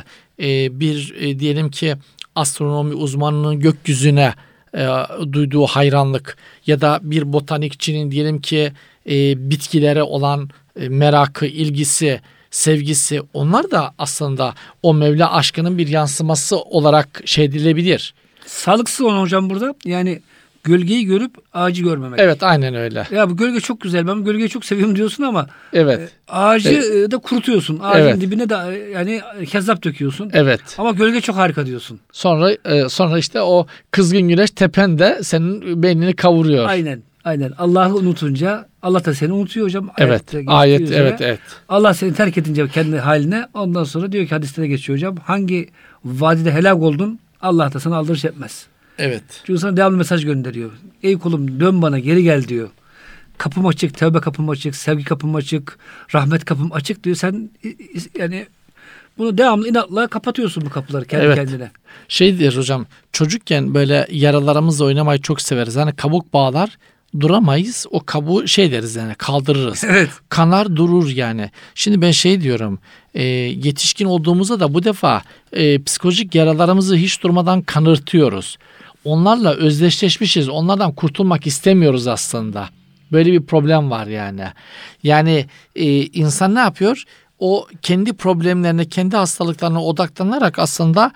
diyelim ki astronomi uzmanının gökyüzüne duyduğu hayranlık ya da bir botanikçinin diyelim ki bitkilere olan merakı, ilgisi, sevgisi, onlar da aslında o Mevla aşkının bir yansıması olarak edilebilir. Sağlıksız olan hocam burada yani gölgeyi görüp ağacı görmemek. Evet, aynen öyle. Ya bu gölge çok güzel, ben bu gölgeyi çok seviyorum diyorsun ama evet. Ağacı da kurutuyorsun. Ağacın dibine de yani kezzap döküyorsun. Evet. Ama gölge çok harika diyorsun. Sonra işte o kızgın güneş tepende senin beynini kavuruyor. Aynen. Allah'ı unutunca Allah da seni unutuyor hocam. Evet. Ayet evet. Allah seni terk edince kendi haline, ondan sonra diyor ki hadiste de geçiyor hocam. Hangi vadide helak oldun, Allah da sana aldırış etmez. Evet. Çünkü sana devamlı mesaj gönderiyor. Ey kulum dön bana, geri gel diyor. Kapım açık, tevbe kapım açık, sevgi kapım açık, rahmet kapım açık diyor. Sen yani bunu devamlı inatla kapatıyorsun bu kapıları kendi kendine. Diyor hocam, çocukken böyle yaralarımızla oynamayı çok severiz. Hani kabuk bağlar, duramayız. O kabuğu deriz yani, kaldırırız. Evet. Kanar durur yani. Şimdi ben diyorum, yetişkin olduğumuzda da bu defa psikolojik yaralarımızı hiç durmadan kanırtıyoruz. Onlarla özdeşleşmişiz. Onlardan kurtulmak istemiyoruz aslında. Böyle bir problem var yani. Yani insan ne yapıyor? O kendi problemlerine, kendi hastalıklarına odaklanarak aslında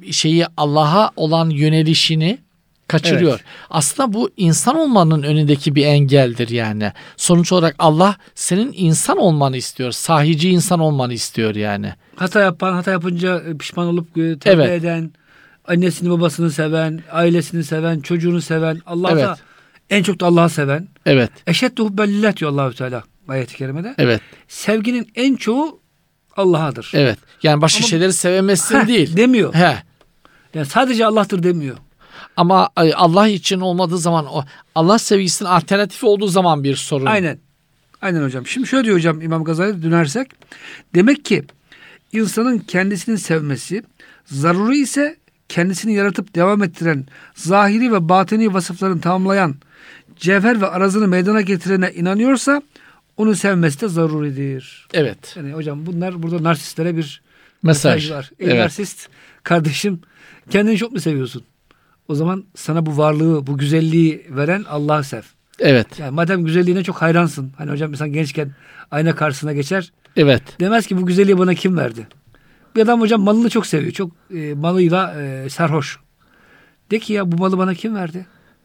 Allah'a olan yönelişini kaçırıyor. Evet. Aslında bu insan olmanın önündeki bir engeldir yani. Sonuç olarak Allah senin insan olmanı istiyor. Sahici insan olmanı istiyor yani. Hata yapınca pişman olup tövbe eden, annesini babasını seven, ailesini seven, çocuğunu seven, Allah'a en çok da Allah'ı seven. Evet. Eşeddu hubbellillah diyor Allahu Teala ayet-i kerimede. Evet. Sevginin en çoğu Allah'adır. Evet. Yani başka şeyleri sevemezsin değil. Demiyor. He. Yani sadece Allah'tır demiyor. Ama Allah için olmadığı zaman, o Allah sevgisinin alternatifi olduğu zaman bir sorun. Aynen hocam. Şimdi şöyle diyor hocam İmam Gazali'ye dönersek. Demek ki insanın kendisini sevmesi zaruri ise kendisini yaratıp devam ettiren, zahiri ve batini vasıflarını tamamlayan, cevher ve arazını meydana getirene inanıyorsa onu sevmesi de zaruridir. Evet. Yani hocam bunlar burada narsistlere bir mesaj var. Narsist kardeşim, kendini çok mu seviyorsun? O zaman sana bu varlığı, bu güzelliği veren Allah'ı sev. Evet. Yani madem güzelliğine çok hayransın. Hani hocam insan gençken ayna karşısına geçer. Evet. Demez ki bu güzelliği bana kim verdi? Bir adam hocam malını çok seviyor. Çok malıyla sarhoş. De ki ya bu malı bana kim verdi?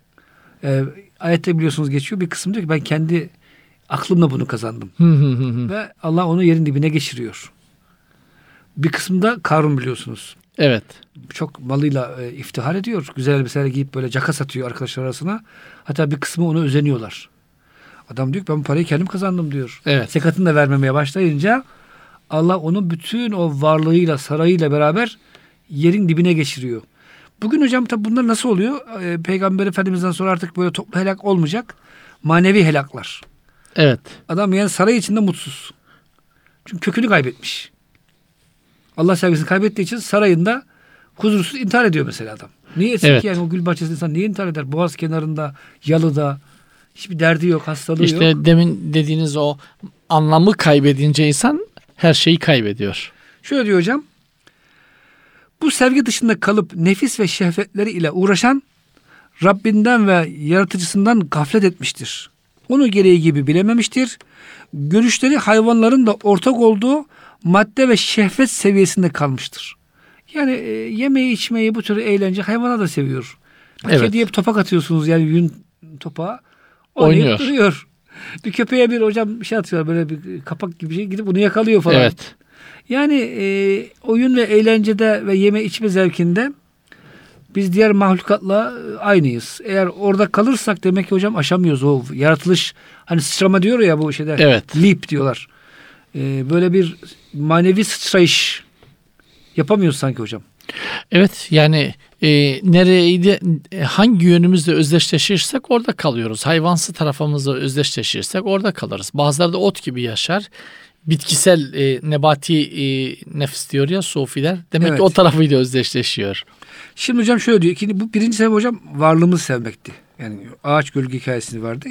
Ayette biliyorsunuz geçiyor. Bir kısım diyor ki ben kendi aklımla bunu kazandım. Ve Allah onu yerin dibine geçiriyor. Bir kısımda Karun biliyorsunuz. Evet. Çok malıyla iftihar ediyor. Güzel elbiseler giyip böyle caka satıyor arkadaşlar arasına. Hatta bir kısmı ona özeniyorlar. Adam diyor ki ben bu parayı kendim kazandım diyor. Evet. Zekatını da vermemeye başlayınca Allah onun bütün o varlığıyla, sarayıyla beraber yerin dibine geçiriyor. Bugün hocam tabi bunlar nasıl oluyor? Peygamber Efendimiz'den sonra artık böyle toplu helak olmayacak. Manevi helaklar. Evet. Adam yani saray içinde mutsuz. Çünkü kökünü kaybetmiş. Allah sevgisini kaybettiği için sarayında huzursuz intihar ediyor mesela adam. Niye etsin ki yani o gül bahçesinde insan niye intihar eder? Boğaz kenarında, yalıda. Hiçbir derdi yok, hastalığı yok. İşte demin dediğiniz o anlamı kaybedince insan her şeyi kaybediyor. Şöyle diyor hocam. Bu sevgi dışında kalıp nefis ve şehvetleri ile uğraşan Rabbinden ve yaratıcısından gaflet etmiştir. Onu gereği gibi bilememiştir. Görüşleri hayvanların da ortak olduğu madde ve şehvet seviyesinde kalmıştır. Yani yemeği içmeyi bu tür eğlence hayvana da seviyor. Evet. Kediye topak atıyorsunuz yani yün topağı. Oynuyor. Duruyor. Bir köpeğe bir hocam bir şey atıyor böyle bir kapak gibi bir şey gidip onu yakalıyor falan. Evet. Yani oyun ve eğlencede ve yeme içme zevkinde biz diğer mahlukatla aynıyız. Eğer orada kalırsak demek ki hocam aşamıyoruz o yaratılış. Hani sıçrama diyor ya bu şeyde. Evet. Leap diyorlar. Böyle bir manevi sıçrayış yapamıyoruz sanki hocam. Evet yani nereydi hangi yönümüzle özdeşleşirsek orada kalıyoruz. Hayvansı tarafımızla özdeşleşirsek orada kalırız. Bazıları da ot gibi yaşar. Bitkisel nebati nefis diyor ya sufiler. Demek ki o tarafıyla özdeşleşiyor. Şimdi hocam şöyle diyor. Bu birinci sebep hocam varlığımızı sevmekti. Yani ağaç gölge hikayesini vardı.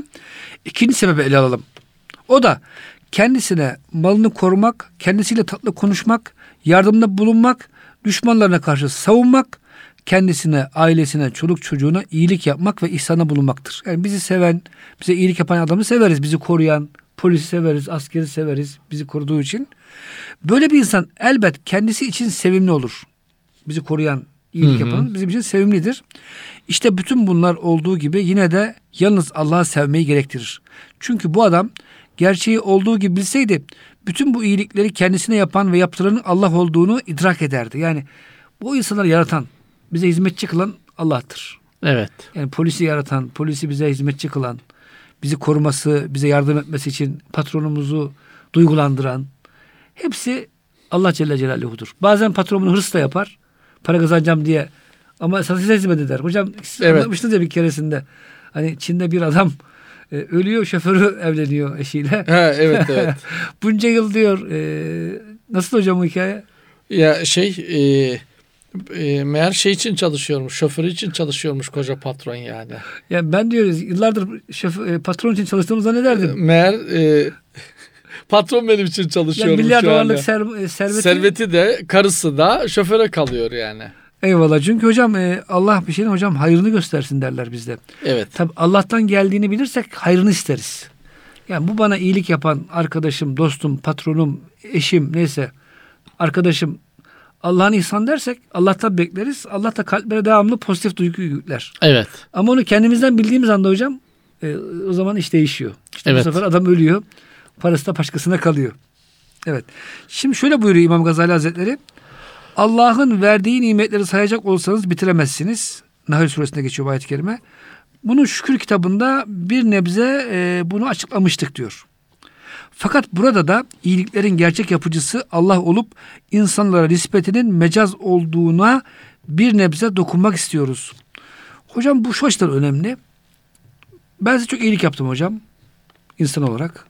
İkinci sebebi ele alalım. O da kendisine malını korumak, kendisiyle tatlı konuşmak, yardımda bulunmak, düşmanlarına karşı savunmak, kendisine, ailesine, çoluk çocuğuna iyilik yapmak ve ihsana bulunmaktır. Yani bizi seven, bize iyilik yapan adamı severiz. Bizi koruyan, polisi severiz, askeri severiz bizi koruduğu için. Böyle bir insan elbet kendisi için sevimli olur. Bizi koruyan, iyilik yapan bizim için sevimlidir. İşte bütün bunlar olduğu gibi yine de yalnız Allah'ı sevmeyi gerektirir. Çünkü bu adam gerçeği olduğu gibi bilseydi bütün bu iyilikleri kendisine yapan ve yaptıranın Allah olduğunu idrak ederdi. Yani bu insanları yaratan, bize hizmetçi kılan Allah'tır. Evet. Yani polisi yaratan, polisi bize hizmetçi kılan, bizi koruması, bize yardım etmesi için patronumuzu duygulandıran hepsi Allah Celle Celaluhu'dur. Bazen patron bunu hırsla yapar. Para kazanacağım diye. Ama esas size hizmet eder. Hocam anlatmıştınız ya bir keresinde. Hani Çin'de bir adam ölüyor, şoförü evleniyor eşiyle. Ha, evet. Bunca yıl diyor. Nasıl hocam bu hikaye? Ya meğer için çalışıyormuş. Şoförü için çalışıyormuş koca patron yani. Ya ben diyoruz yıllardır patron için çalıştığımı zannederdim. Meğer patron benim için çalışıyormuş. Milyar dolarlık serveti de karısı da şoföre kalıyor yani. Eyvallah. Çünkü hocam Allah bir şeyin hocam hayrını göstersin derler bizde. Evet. Tabii Allah'tan geldiğini bilirsek hayrını isteriz. Yani bu bana iyilik yapan arkadaşım, dostum, patronum, eşim neyse arkadaşım Allah'ın ihsan dersek Allah'tan bekleriz. Allah da kalplere devamlı pozitif duygu yükler. Evet. Ama onu kendimizden bildiğimiz anda hocam o zaman iş değişiyor. İşte bu sefer adam ölüyor. Parası da başkasına kalıyor. Evet. Şimdi şöyle buyuruyor İmam Gazali Hazretleri. Allah'ın verdiği nimetleri sayacak olsanız bitiremezsiniz. Nahl suresinde geçiyor bu ayet-i kerime. Bunu Şükür kitabında bir nebze bunu açıklamıştık diyor. Fakat burada da iyiliklerin gerçek yapıcısı Allah olup insanlara nispetinin mecaz olduğuna bir nebze dokunmak istiyoruz. Hocam bu şu açıdan önemli. Ben size çok iyilik yaptım hocam. İnsan olarak.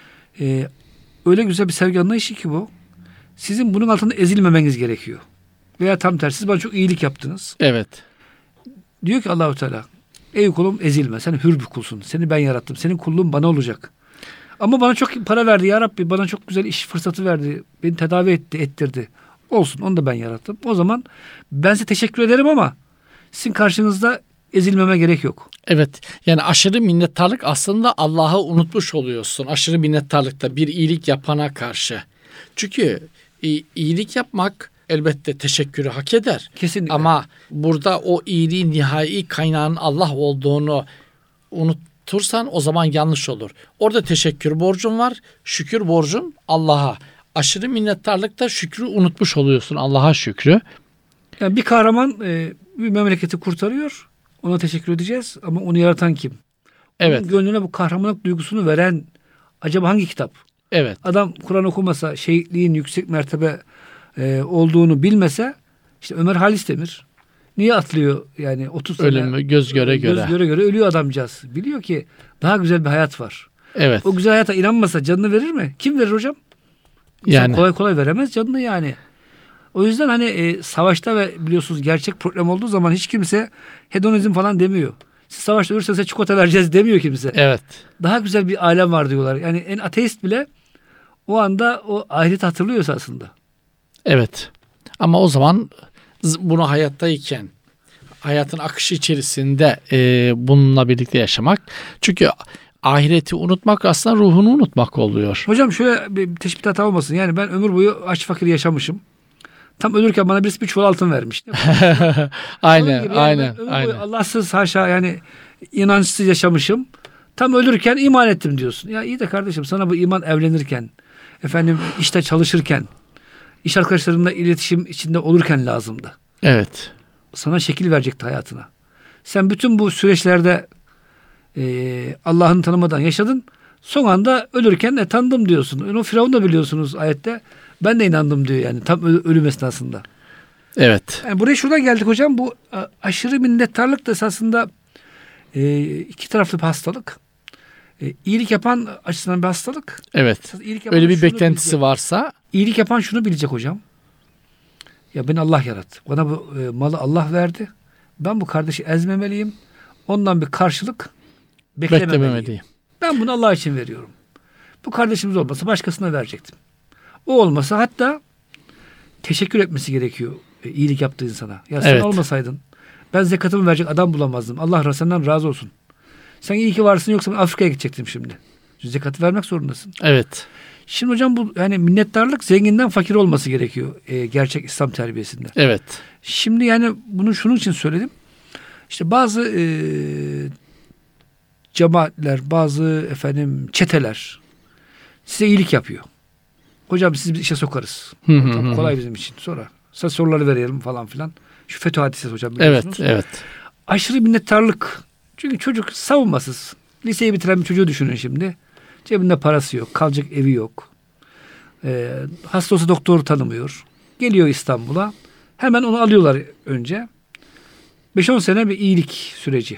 Öyle güzel bir sevgi anlayışı ki bu. Sizin bunun altında ezilmemeniz gerekiyor. Veya tam tersi siz bana çok iyilik yaptınız. Evet. Diyor ki Allahu Teala ey kulum ezilme. Sen hür bir kulsun. Seni ben yarattım. Senin kulluğun bana olacak. Ama bana çok para verdi ya Rabbi. Bana çok güzel iş fırsatı verdi. Beni tedavi etti, ettirdi. Olsun onu da ben yarattım. O zaman ben size teşekkür ederim ama sizin karşınızda ezilmeme gerek yok. Evet. Yani aşırı minnettarlık aslında Allah'ı unutmuş oluyorsun. Aşırı minnettarlıkta bir iyilik yapana karşı. Çünkü iyilik yapmak elbette teşekkürü hak eder. Kesinlikle. Ama burada o iyiliğin nihai kaynağının Allah olduğunu unutursan o zaman yanlış olur. Orada teşekkür borcun var, şükür borcun Allah'a. Aşırı minnettarlıkta şükrü unutmuş oluyorsun, Allah'a şükrü. Yani bir kahraman bir memleketi kurtarıyor. Ona teşekkür edeceğiz ama onu yaratan kim? Evet. Onun gönlüne bu kahramanlık duygusunu veren acaba hangi kitap? Evet. Adam Kur'an okumasa, şehitliğin yüksek mertebe olduğunu bilmese işte Ömer Halis Demir, Niye atlıyor yani 30 sene? Ölümü göz göre göre. Göz göre göre ölüyor adamcağız. Biliyor ki daha güzel bir hayat var. Evet. O güzel hayata inanmasa canını verir mi? Kim verir hocam? Yani kolay kolay veremez canını yani. O yüzden hani savaşta ve biliyorsunuz gerçek problem olduğu zaman hiç kimse hedonizm falan demiyor. Siz savaşta ölürseniz size çikolata vereceğiz demiyor kimse. Evet. Daha güzel bir alem var diyorlar. Yani en ateist bile o anda o ahireti hatırlıyorsa aslında. Evet. Ama o zaman bunu hayattayken, hayatın akışı içerisinde bununla birlikte yaşamak. Çünkü ahireti unutmak aslında ruhunu unutmak oluyor. Hocam şöyle bir teşbih hata olmasın. Yani ben ömür boyu aç fakir yaşamışım. Tam ölürken bana birisi bir çuval altın vermiş. Aynen, yani aynen, aynen. Allahsız haşa yani inançsız yaşamışım. Tam ölürken iman ettim diyorsun. Ya iyi de kardeşim sana bu iman evlenirken, efendim işte çalışırken, iş arkadaşlarınla iletişim içinde olurken lazımdı. Evet. Sana şekil verecekti hayatına. Sen bütün bu süreçlerde Allah'ını tanımadan yaşadın. Son anda ölürken tanıdım diyorsun. O Firavun da biliyorsunuz ayette. Ben de inandım diyor yani tam ölüm esnasında. Evet. Yani buraya şuradan geldik hocam. Bu aşırı minnettarlık da esasında iki taraflı bir hastalık. İyilik yapan açısından bir hastalık. Evet. Öyle bir beklentisi bilecek. Varsa. İyilik yapan şunu bilecek hocam. Ya beni Allah yarattı. Bana bu malı Allah verdi. Ben bu kardeşi ezmemeliyim. Ondan bir karşılık beklememeliyim. Ben bunu Allah için veriyorum. Bu kardeşimiz olmasa başkasına verecektim. O olmasa hatta teşekkür etmesi gerekiyor iyilik yaptığı insana. Ya sen olmasaydın ben zekatımı verecek adam bulamazdım. Allah senden razı olsun. Sen iyi ki varsın yoksa ben Afrika'ya gidecektim şimdi. Zekatı vermek zorundasın. Evet. Şimdi hocam bu yani minnettarlık zenginden fakir olması gerekiyor gerçek İslam terbiyesinde. Evet. Şimdi yani bunu şunun için söyledim. İşte bazı cemaatler, bazı çeteler size iyilik yapıyor. Hocam sizi bir işe sokarız. Kolay bizim için. Sonra size soruları verelim falan filan. Şu FETÖ hadisesi hocam biliyorsunuz. Evet. Aşırı minnettarlık. Çünkü çocuk savunmasız. Liseyi bitiren bir çocuğu düşünün şimdi. Cebinde parası yok. Kalacak evi yok. Hasta olsa doktoru tanımıyor. Geliyor İstanbul'a. Hemen onu alıyorlar önce. 5-10 sene bir iyilik süreci.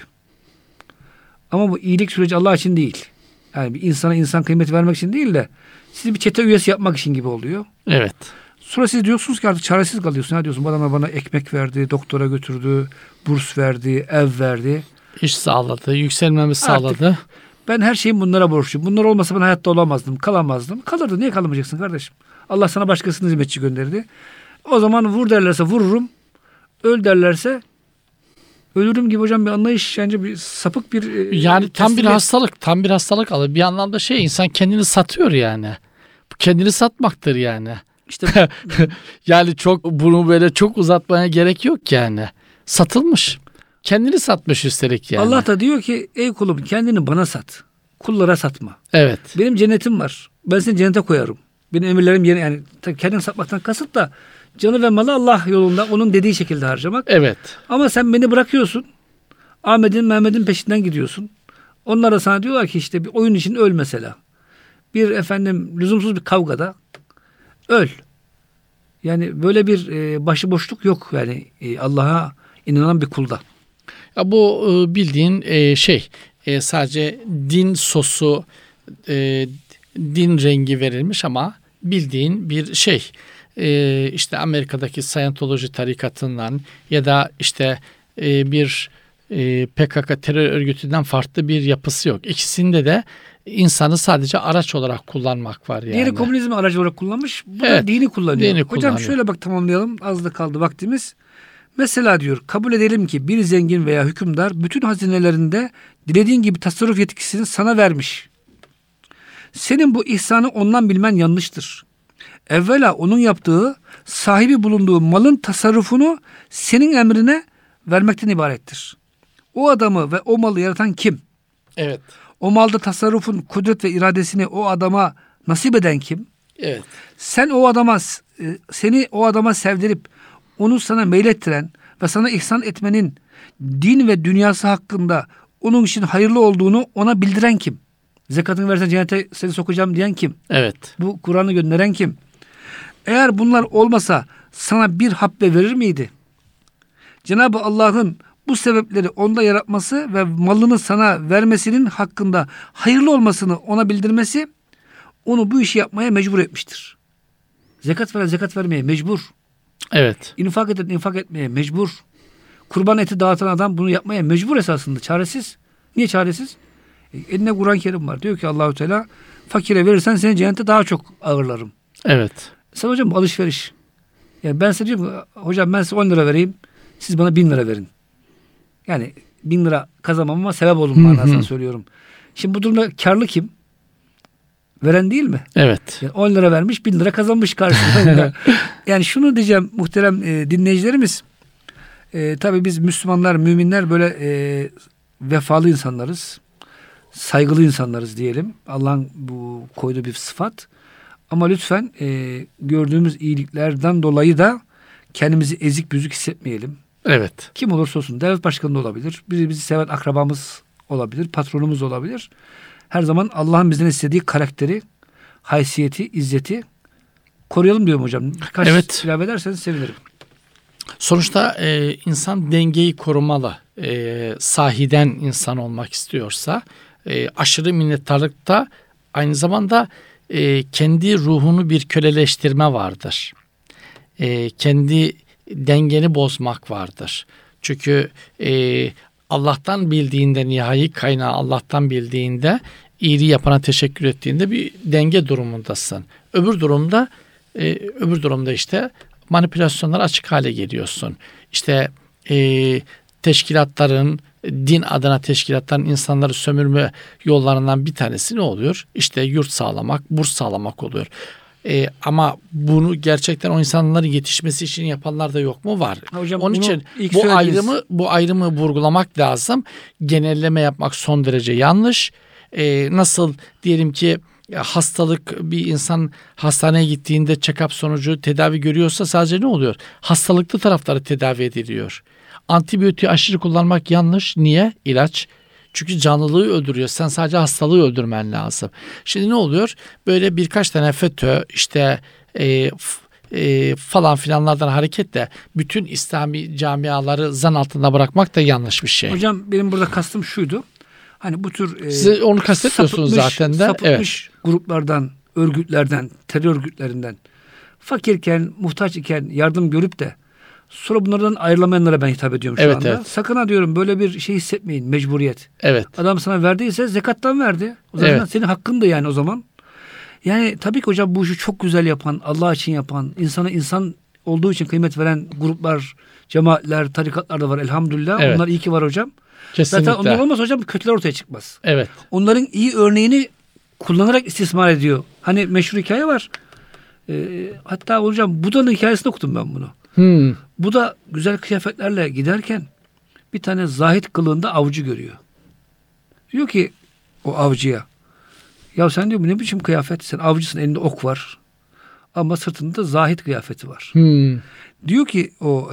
Ama bu iyilik süreci Allah için değil. Yani bir insana insan kıymeti vermek için değil de sizi bir çete üyesi yapmak için gibi oluyor. Evet. Sonra siz diyorsunuz ki artık çaresiz kalıyorsun. Ha diyorsun bu adamlar bana ekmek verdi, doktora götürdü, burs verdi, ev verdi. İş sağladı, yükselmemi sağladı. Ben her şeyim bunlara borçluyum. Bunlar olmasa ben hayatta olamazdım, kalamazdım. Kalırdı. Niye kalamayacaksın kardeşim? Allah sana başkasını hizmetçi gönderdi. O zaman vur derlerse vururum. Öl derlerse ölürüm gibi hocam bir anlayış. Bence bir sapık bir... Yani tam bir hastalık. Tam bir hastalık alır. Bir anlamda insan kendini satıyor yani. Kendini satmaktır yani. İşte yani bunu böyle çok uzatmaya gerek yok yani. Satılmış. Kendini satmış üstelik yani. Allah da diyor ki ey kulum kendini bana sat. Kullara satma. Evet. Benim cennetim var. Ben seni cennete koyarım. Benim emirlerim yani tabii kendini satmaktan kasıt da canı ve malı Allah yolunda onun dediği şekilde harcamak. Evet. Ama sen beni bırakıyorsun. Ahmet'in Mehmet'in peşinden gidiyorsun. Onlar da sana diyorlar ki işte bir oyun için öl mesela. Bir lüzumsuz bir kavgada öl. Yani böyle bir başıboşluk yok yani Allah'a inanan bir kulda. Ya bu bildiğin sadece din sosu, din rengi verilmiş ama bildiğin bir işte Amerika'daki Scientology tarikatından ya da işte bir PKK terör örgütünden farklı bir yapısı yok. İkisinde de insanı sadece araç olarak kullanmak var yani. Diğeri komünizmi aracı olarak kullanmış. Bu da dini kullanıyor. Hocam şöyle bak tamamlayalım. Az da kaldı vaktimiz. Mesela diyor kabul edelim ki bir zengin veya hükümdar bütün hazinelerinde dilediğin gibi tasarruf yetkisini sana vermiş. Senin bu ihsanı ondan bilmen yanlıştır. Evvela onun yaptığı sahibi bulunduğu malın tasarrufunu senin emrine vermekten ibarettir. O adamı ve o malı yaratan kim? Evet. O malda tasarrufun kudret ve iradesini o adama nasip eden kim? Evet. Seni o adama sevdirip onu sana meylettiren ve sana ihsan etmenin din ve dünyası hakkında onun için hayırlı olduğunu ona bildiren kim? Zekatını versen cennete seni sokacağım diyen kim? Evet. Bu Kur'an'ı gönderen kim? Eğer bunlar olmasa sana bir habbe verir miydi? Cenab-ı Allah'ın bu sebepleri onda yaratması ve malını sana vermesinin hakkında hayırlı olmasını ona bildirmesi onu bu işi yapmaya mecbur etmiştir. Zekat veren zekat vermeye mecbur. Evet. İnfak eden infak etmeye mecbur. Kurban eti dağıtan adam bunu yapmaya mecbur esasında. Çaresiz. Niye çaresiz? Eline Kur'an-ı Kerim var. Diyor ki Allahu Teala fakire verirsen seni cennete daha çok ağırlarım. Evet. Sen hocam bu alışveriş. Yani ben size diyorum hocam ben size 10 lira vereyim. Siz bana 1000 lira verin. Yani 1000 lira kazanmam ama sebep olun manasına söylüyorum. Şimdi bu durumda karlı kim? Veren değil mi? Evet. Yani 10 lira vermiş 1000 lira kazanmış karşılığında. Yani şunu diyeceğim muhterem dinleyicilerimiz. Tabii biz Müslümanlar, müminler böyle vefalı insanlarız. Saygılı insanlarız diyelim. Allah'ın bu koyduğu bir sıfat. Ama lütfen gördüğümüz iyiliklerden dolayı da kendimizi ezik büzük hissetmeyelim. Evet. Kim olursa olsun devlet başkanı da olabilir. Bizi seven akrabamız olabilir. Patronumuz olabilir. Her zaman Allah'ın bizden istediği karakteri, haysiyeti, izzeti koruyalım diyorum hocam. Birkaç ilave ederseniz sevinirim. Sonuçta insan dengeyi korumalı. Sahiden insan olmak istiyorsa aşırı minnettarlıkta aynı zamanda kendi ruhunu bir köleleştirme vardır. Kendi dengeni bozmak vardır. Çünkü Allah'tan bildiğinde, nihai kaynağı Allah'tan bildiğinde, iyiliği yapana teşekkür ettiğinde bir denge durumundasın. Öbür durumda işte manipülasyonlara açık hale geliyorsun. İşte teşkilatların, din adına teşkilatların insanları sömürme yollarından bir tanesi ne oluyor? İşte yurt sağlamak, burs sağlamak oluyor. Ama bunu gerçekten o insanların yetişmesi için yapanlar da yok mu? Var. Hocam, onun için bu ayrımı vurgulamak lazım. Genelleme yapmak son derece yanlış. Nasıl diyelim ki hastalık, bir insan hastaneye gittiğinde check-up sonucu tedavi görüyorsa sadece ne oluyor? Hastalıklı tarafları tedavi ediliyor. Antibiyotiği aşırı kullanmak yanlış. Niye? İlaç. Çünkü canlılığı öldürüyor. Sen sadece hastalığı öldürmen lazım. Şimdi ne oluyor? Böyle birkaç tane FETÖ işte falan filanlardan hareketle bütün İslami camiaları zan altında bırakmak da yanlış bir şey. Hocam benim burada kastım şuydu. Hani bu tür siz onu kastetmiyorsunuz zaten de. Sapıtmış gruplardan, örgütlerden, terör örgütlerinden fakirken, muhtaç iken yardım görüp de sonra bunlardan ayrılamayanlara ben hitap ediyorum şu anda. Evet. Sakın ha diyorum böyle bir şey hissetmeyin, mecburiyet. Evet. Adam sana verdiyse zekattan verdi. O zaman senin hakkındı yani o zaman. Yani tabii ki hocam bu işi çok güzel yapan, Allah için yapan, insana insan olduğu için kıymet veren gruplar, cemaatler, tarikatlar da var elhamdülillah. Evet. Onlar iyi ki var hocam. Kesinlikle. Zaten onlar olmaz hocam kötüler ortaya çıkmaz. Evet. Onların iyi örneğini kullanarak istismar ediyor. Hani meşhur hikaye var. Hatta hocam Buda'nın hikayesini okudum ben bunu. Buda güzel kıyafetlerle giderken bir tane zahit kılığında avcı görüyor. Diyor ki o avcıya, ya sen diyor bu ne biçim kıyafet? Sen avcısın, elinde ok var. Ama sırtında zahit kıyafeti var. Diyor ki o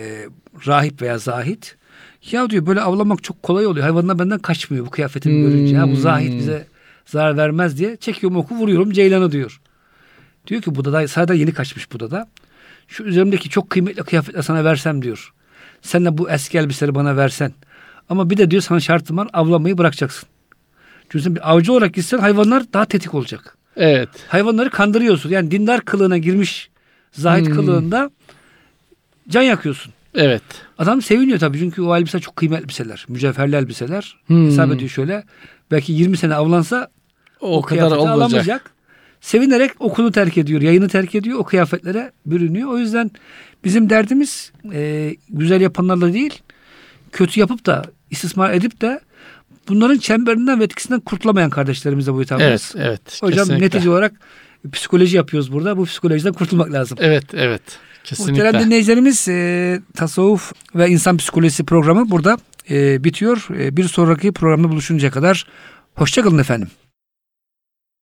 rahip veya zahit, ya diyor böyle avlamak çok kolay oluyor. Hayvanlar benden kaçmıyor bu kıyafetimi görünce. Ya bu zahit bize zarar vermez diye. Çekiyorum oku, vuruyorum ceylanı diyor. Diyor ki Buda da sadece yeni kaçmış Buda da. Şu üzerimdeki çok kıymetli kıyafetleri sana versem diyor. Sen de bu eski elbiseleri bana versen. Ama bir de diyor sana şartım var, avlamayı bırakacaksın. Çünkü sen bir avcı olarak gitsen hayvanlar daha tetik olacak. Evet. Hayvanları kandırıyorsun. Yani dindar kılığına girmiş zahit kılığında can yakıyorsun. Evet. Adam seviniyor tabii çünkü o elbise çok kıymetli elbiseler. Mücevherli elbiseler. Hesap ediyor şöyle. Belki 20 sene avlansa o kadar alamayacak. Sevinerek okulu terk ediyor, yayını terk ediyor, o kıyafetlere bürünüyor. O yüzden bizim derdimiz güzel yapanlarla değil, kötü yapıp da istismar edip de bunların çemberinden ve etkisinden kurtulamayan kardeşlerimize bu hitabımız. Evet. Hocam kesinlikle. netice olarak psikoloji yapıyoruz burada. Bu psikolojiden kurtulmak lazım. Evet. Kesinlikle. Muhterem dinleyicilerimiz, tasavvuf ve insan psikolojisi programı burada bitiyor. Bir sonraki programda buluşuncaya kadar hoşça kalın efendim.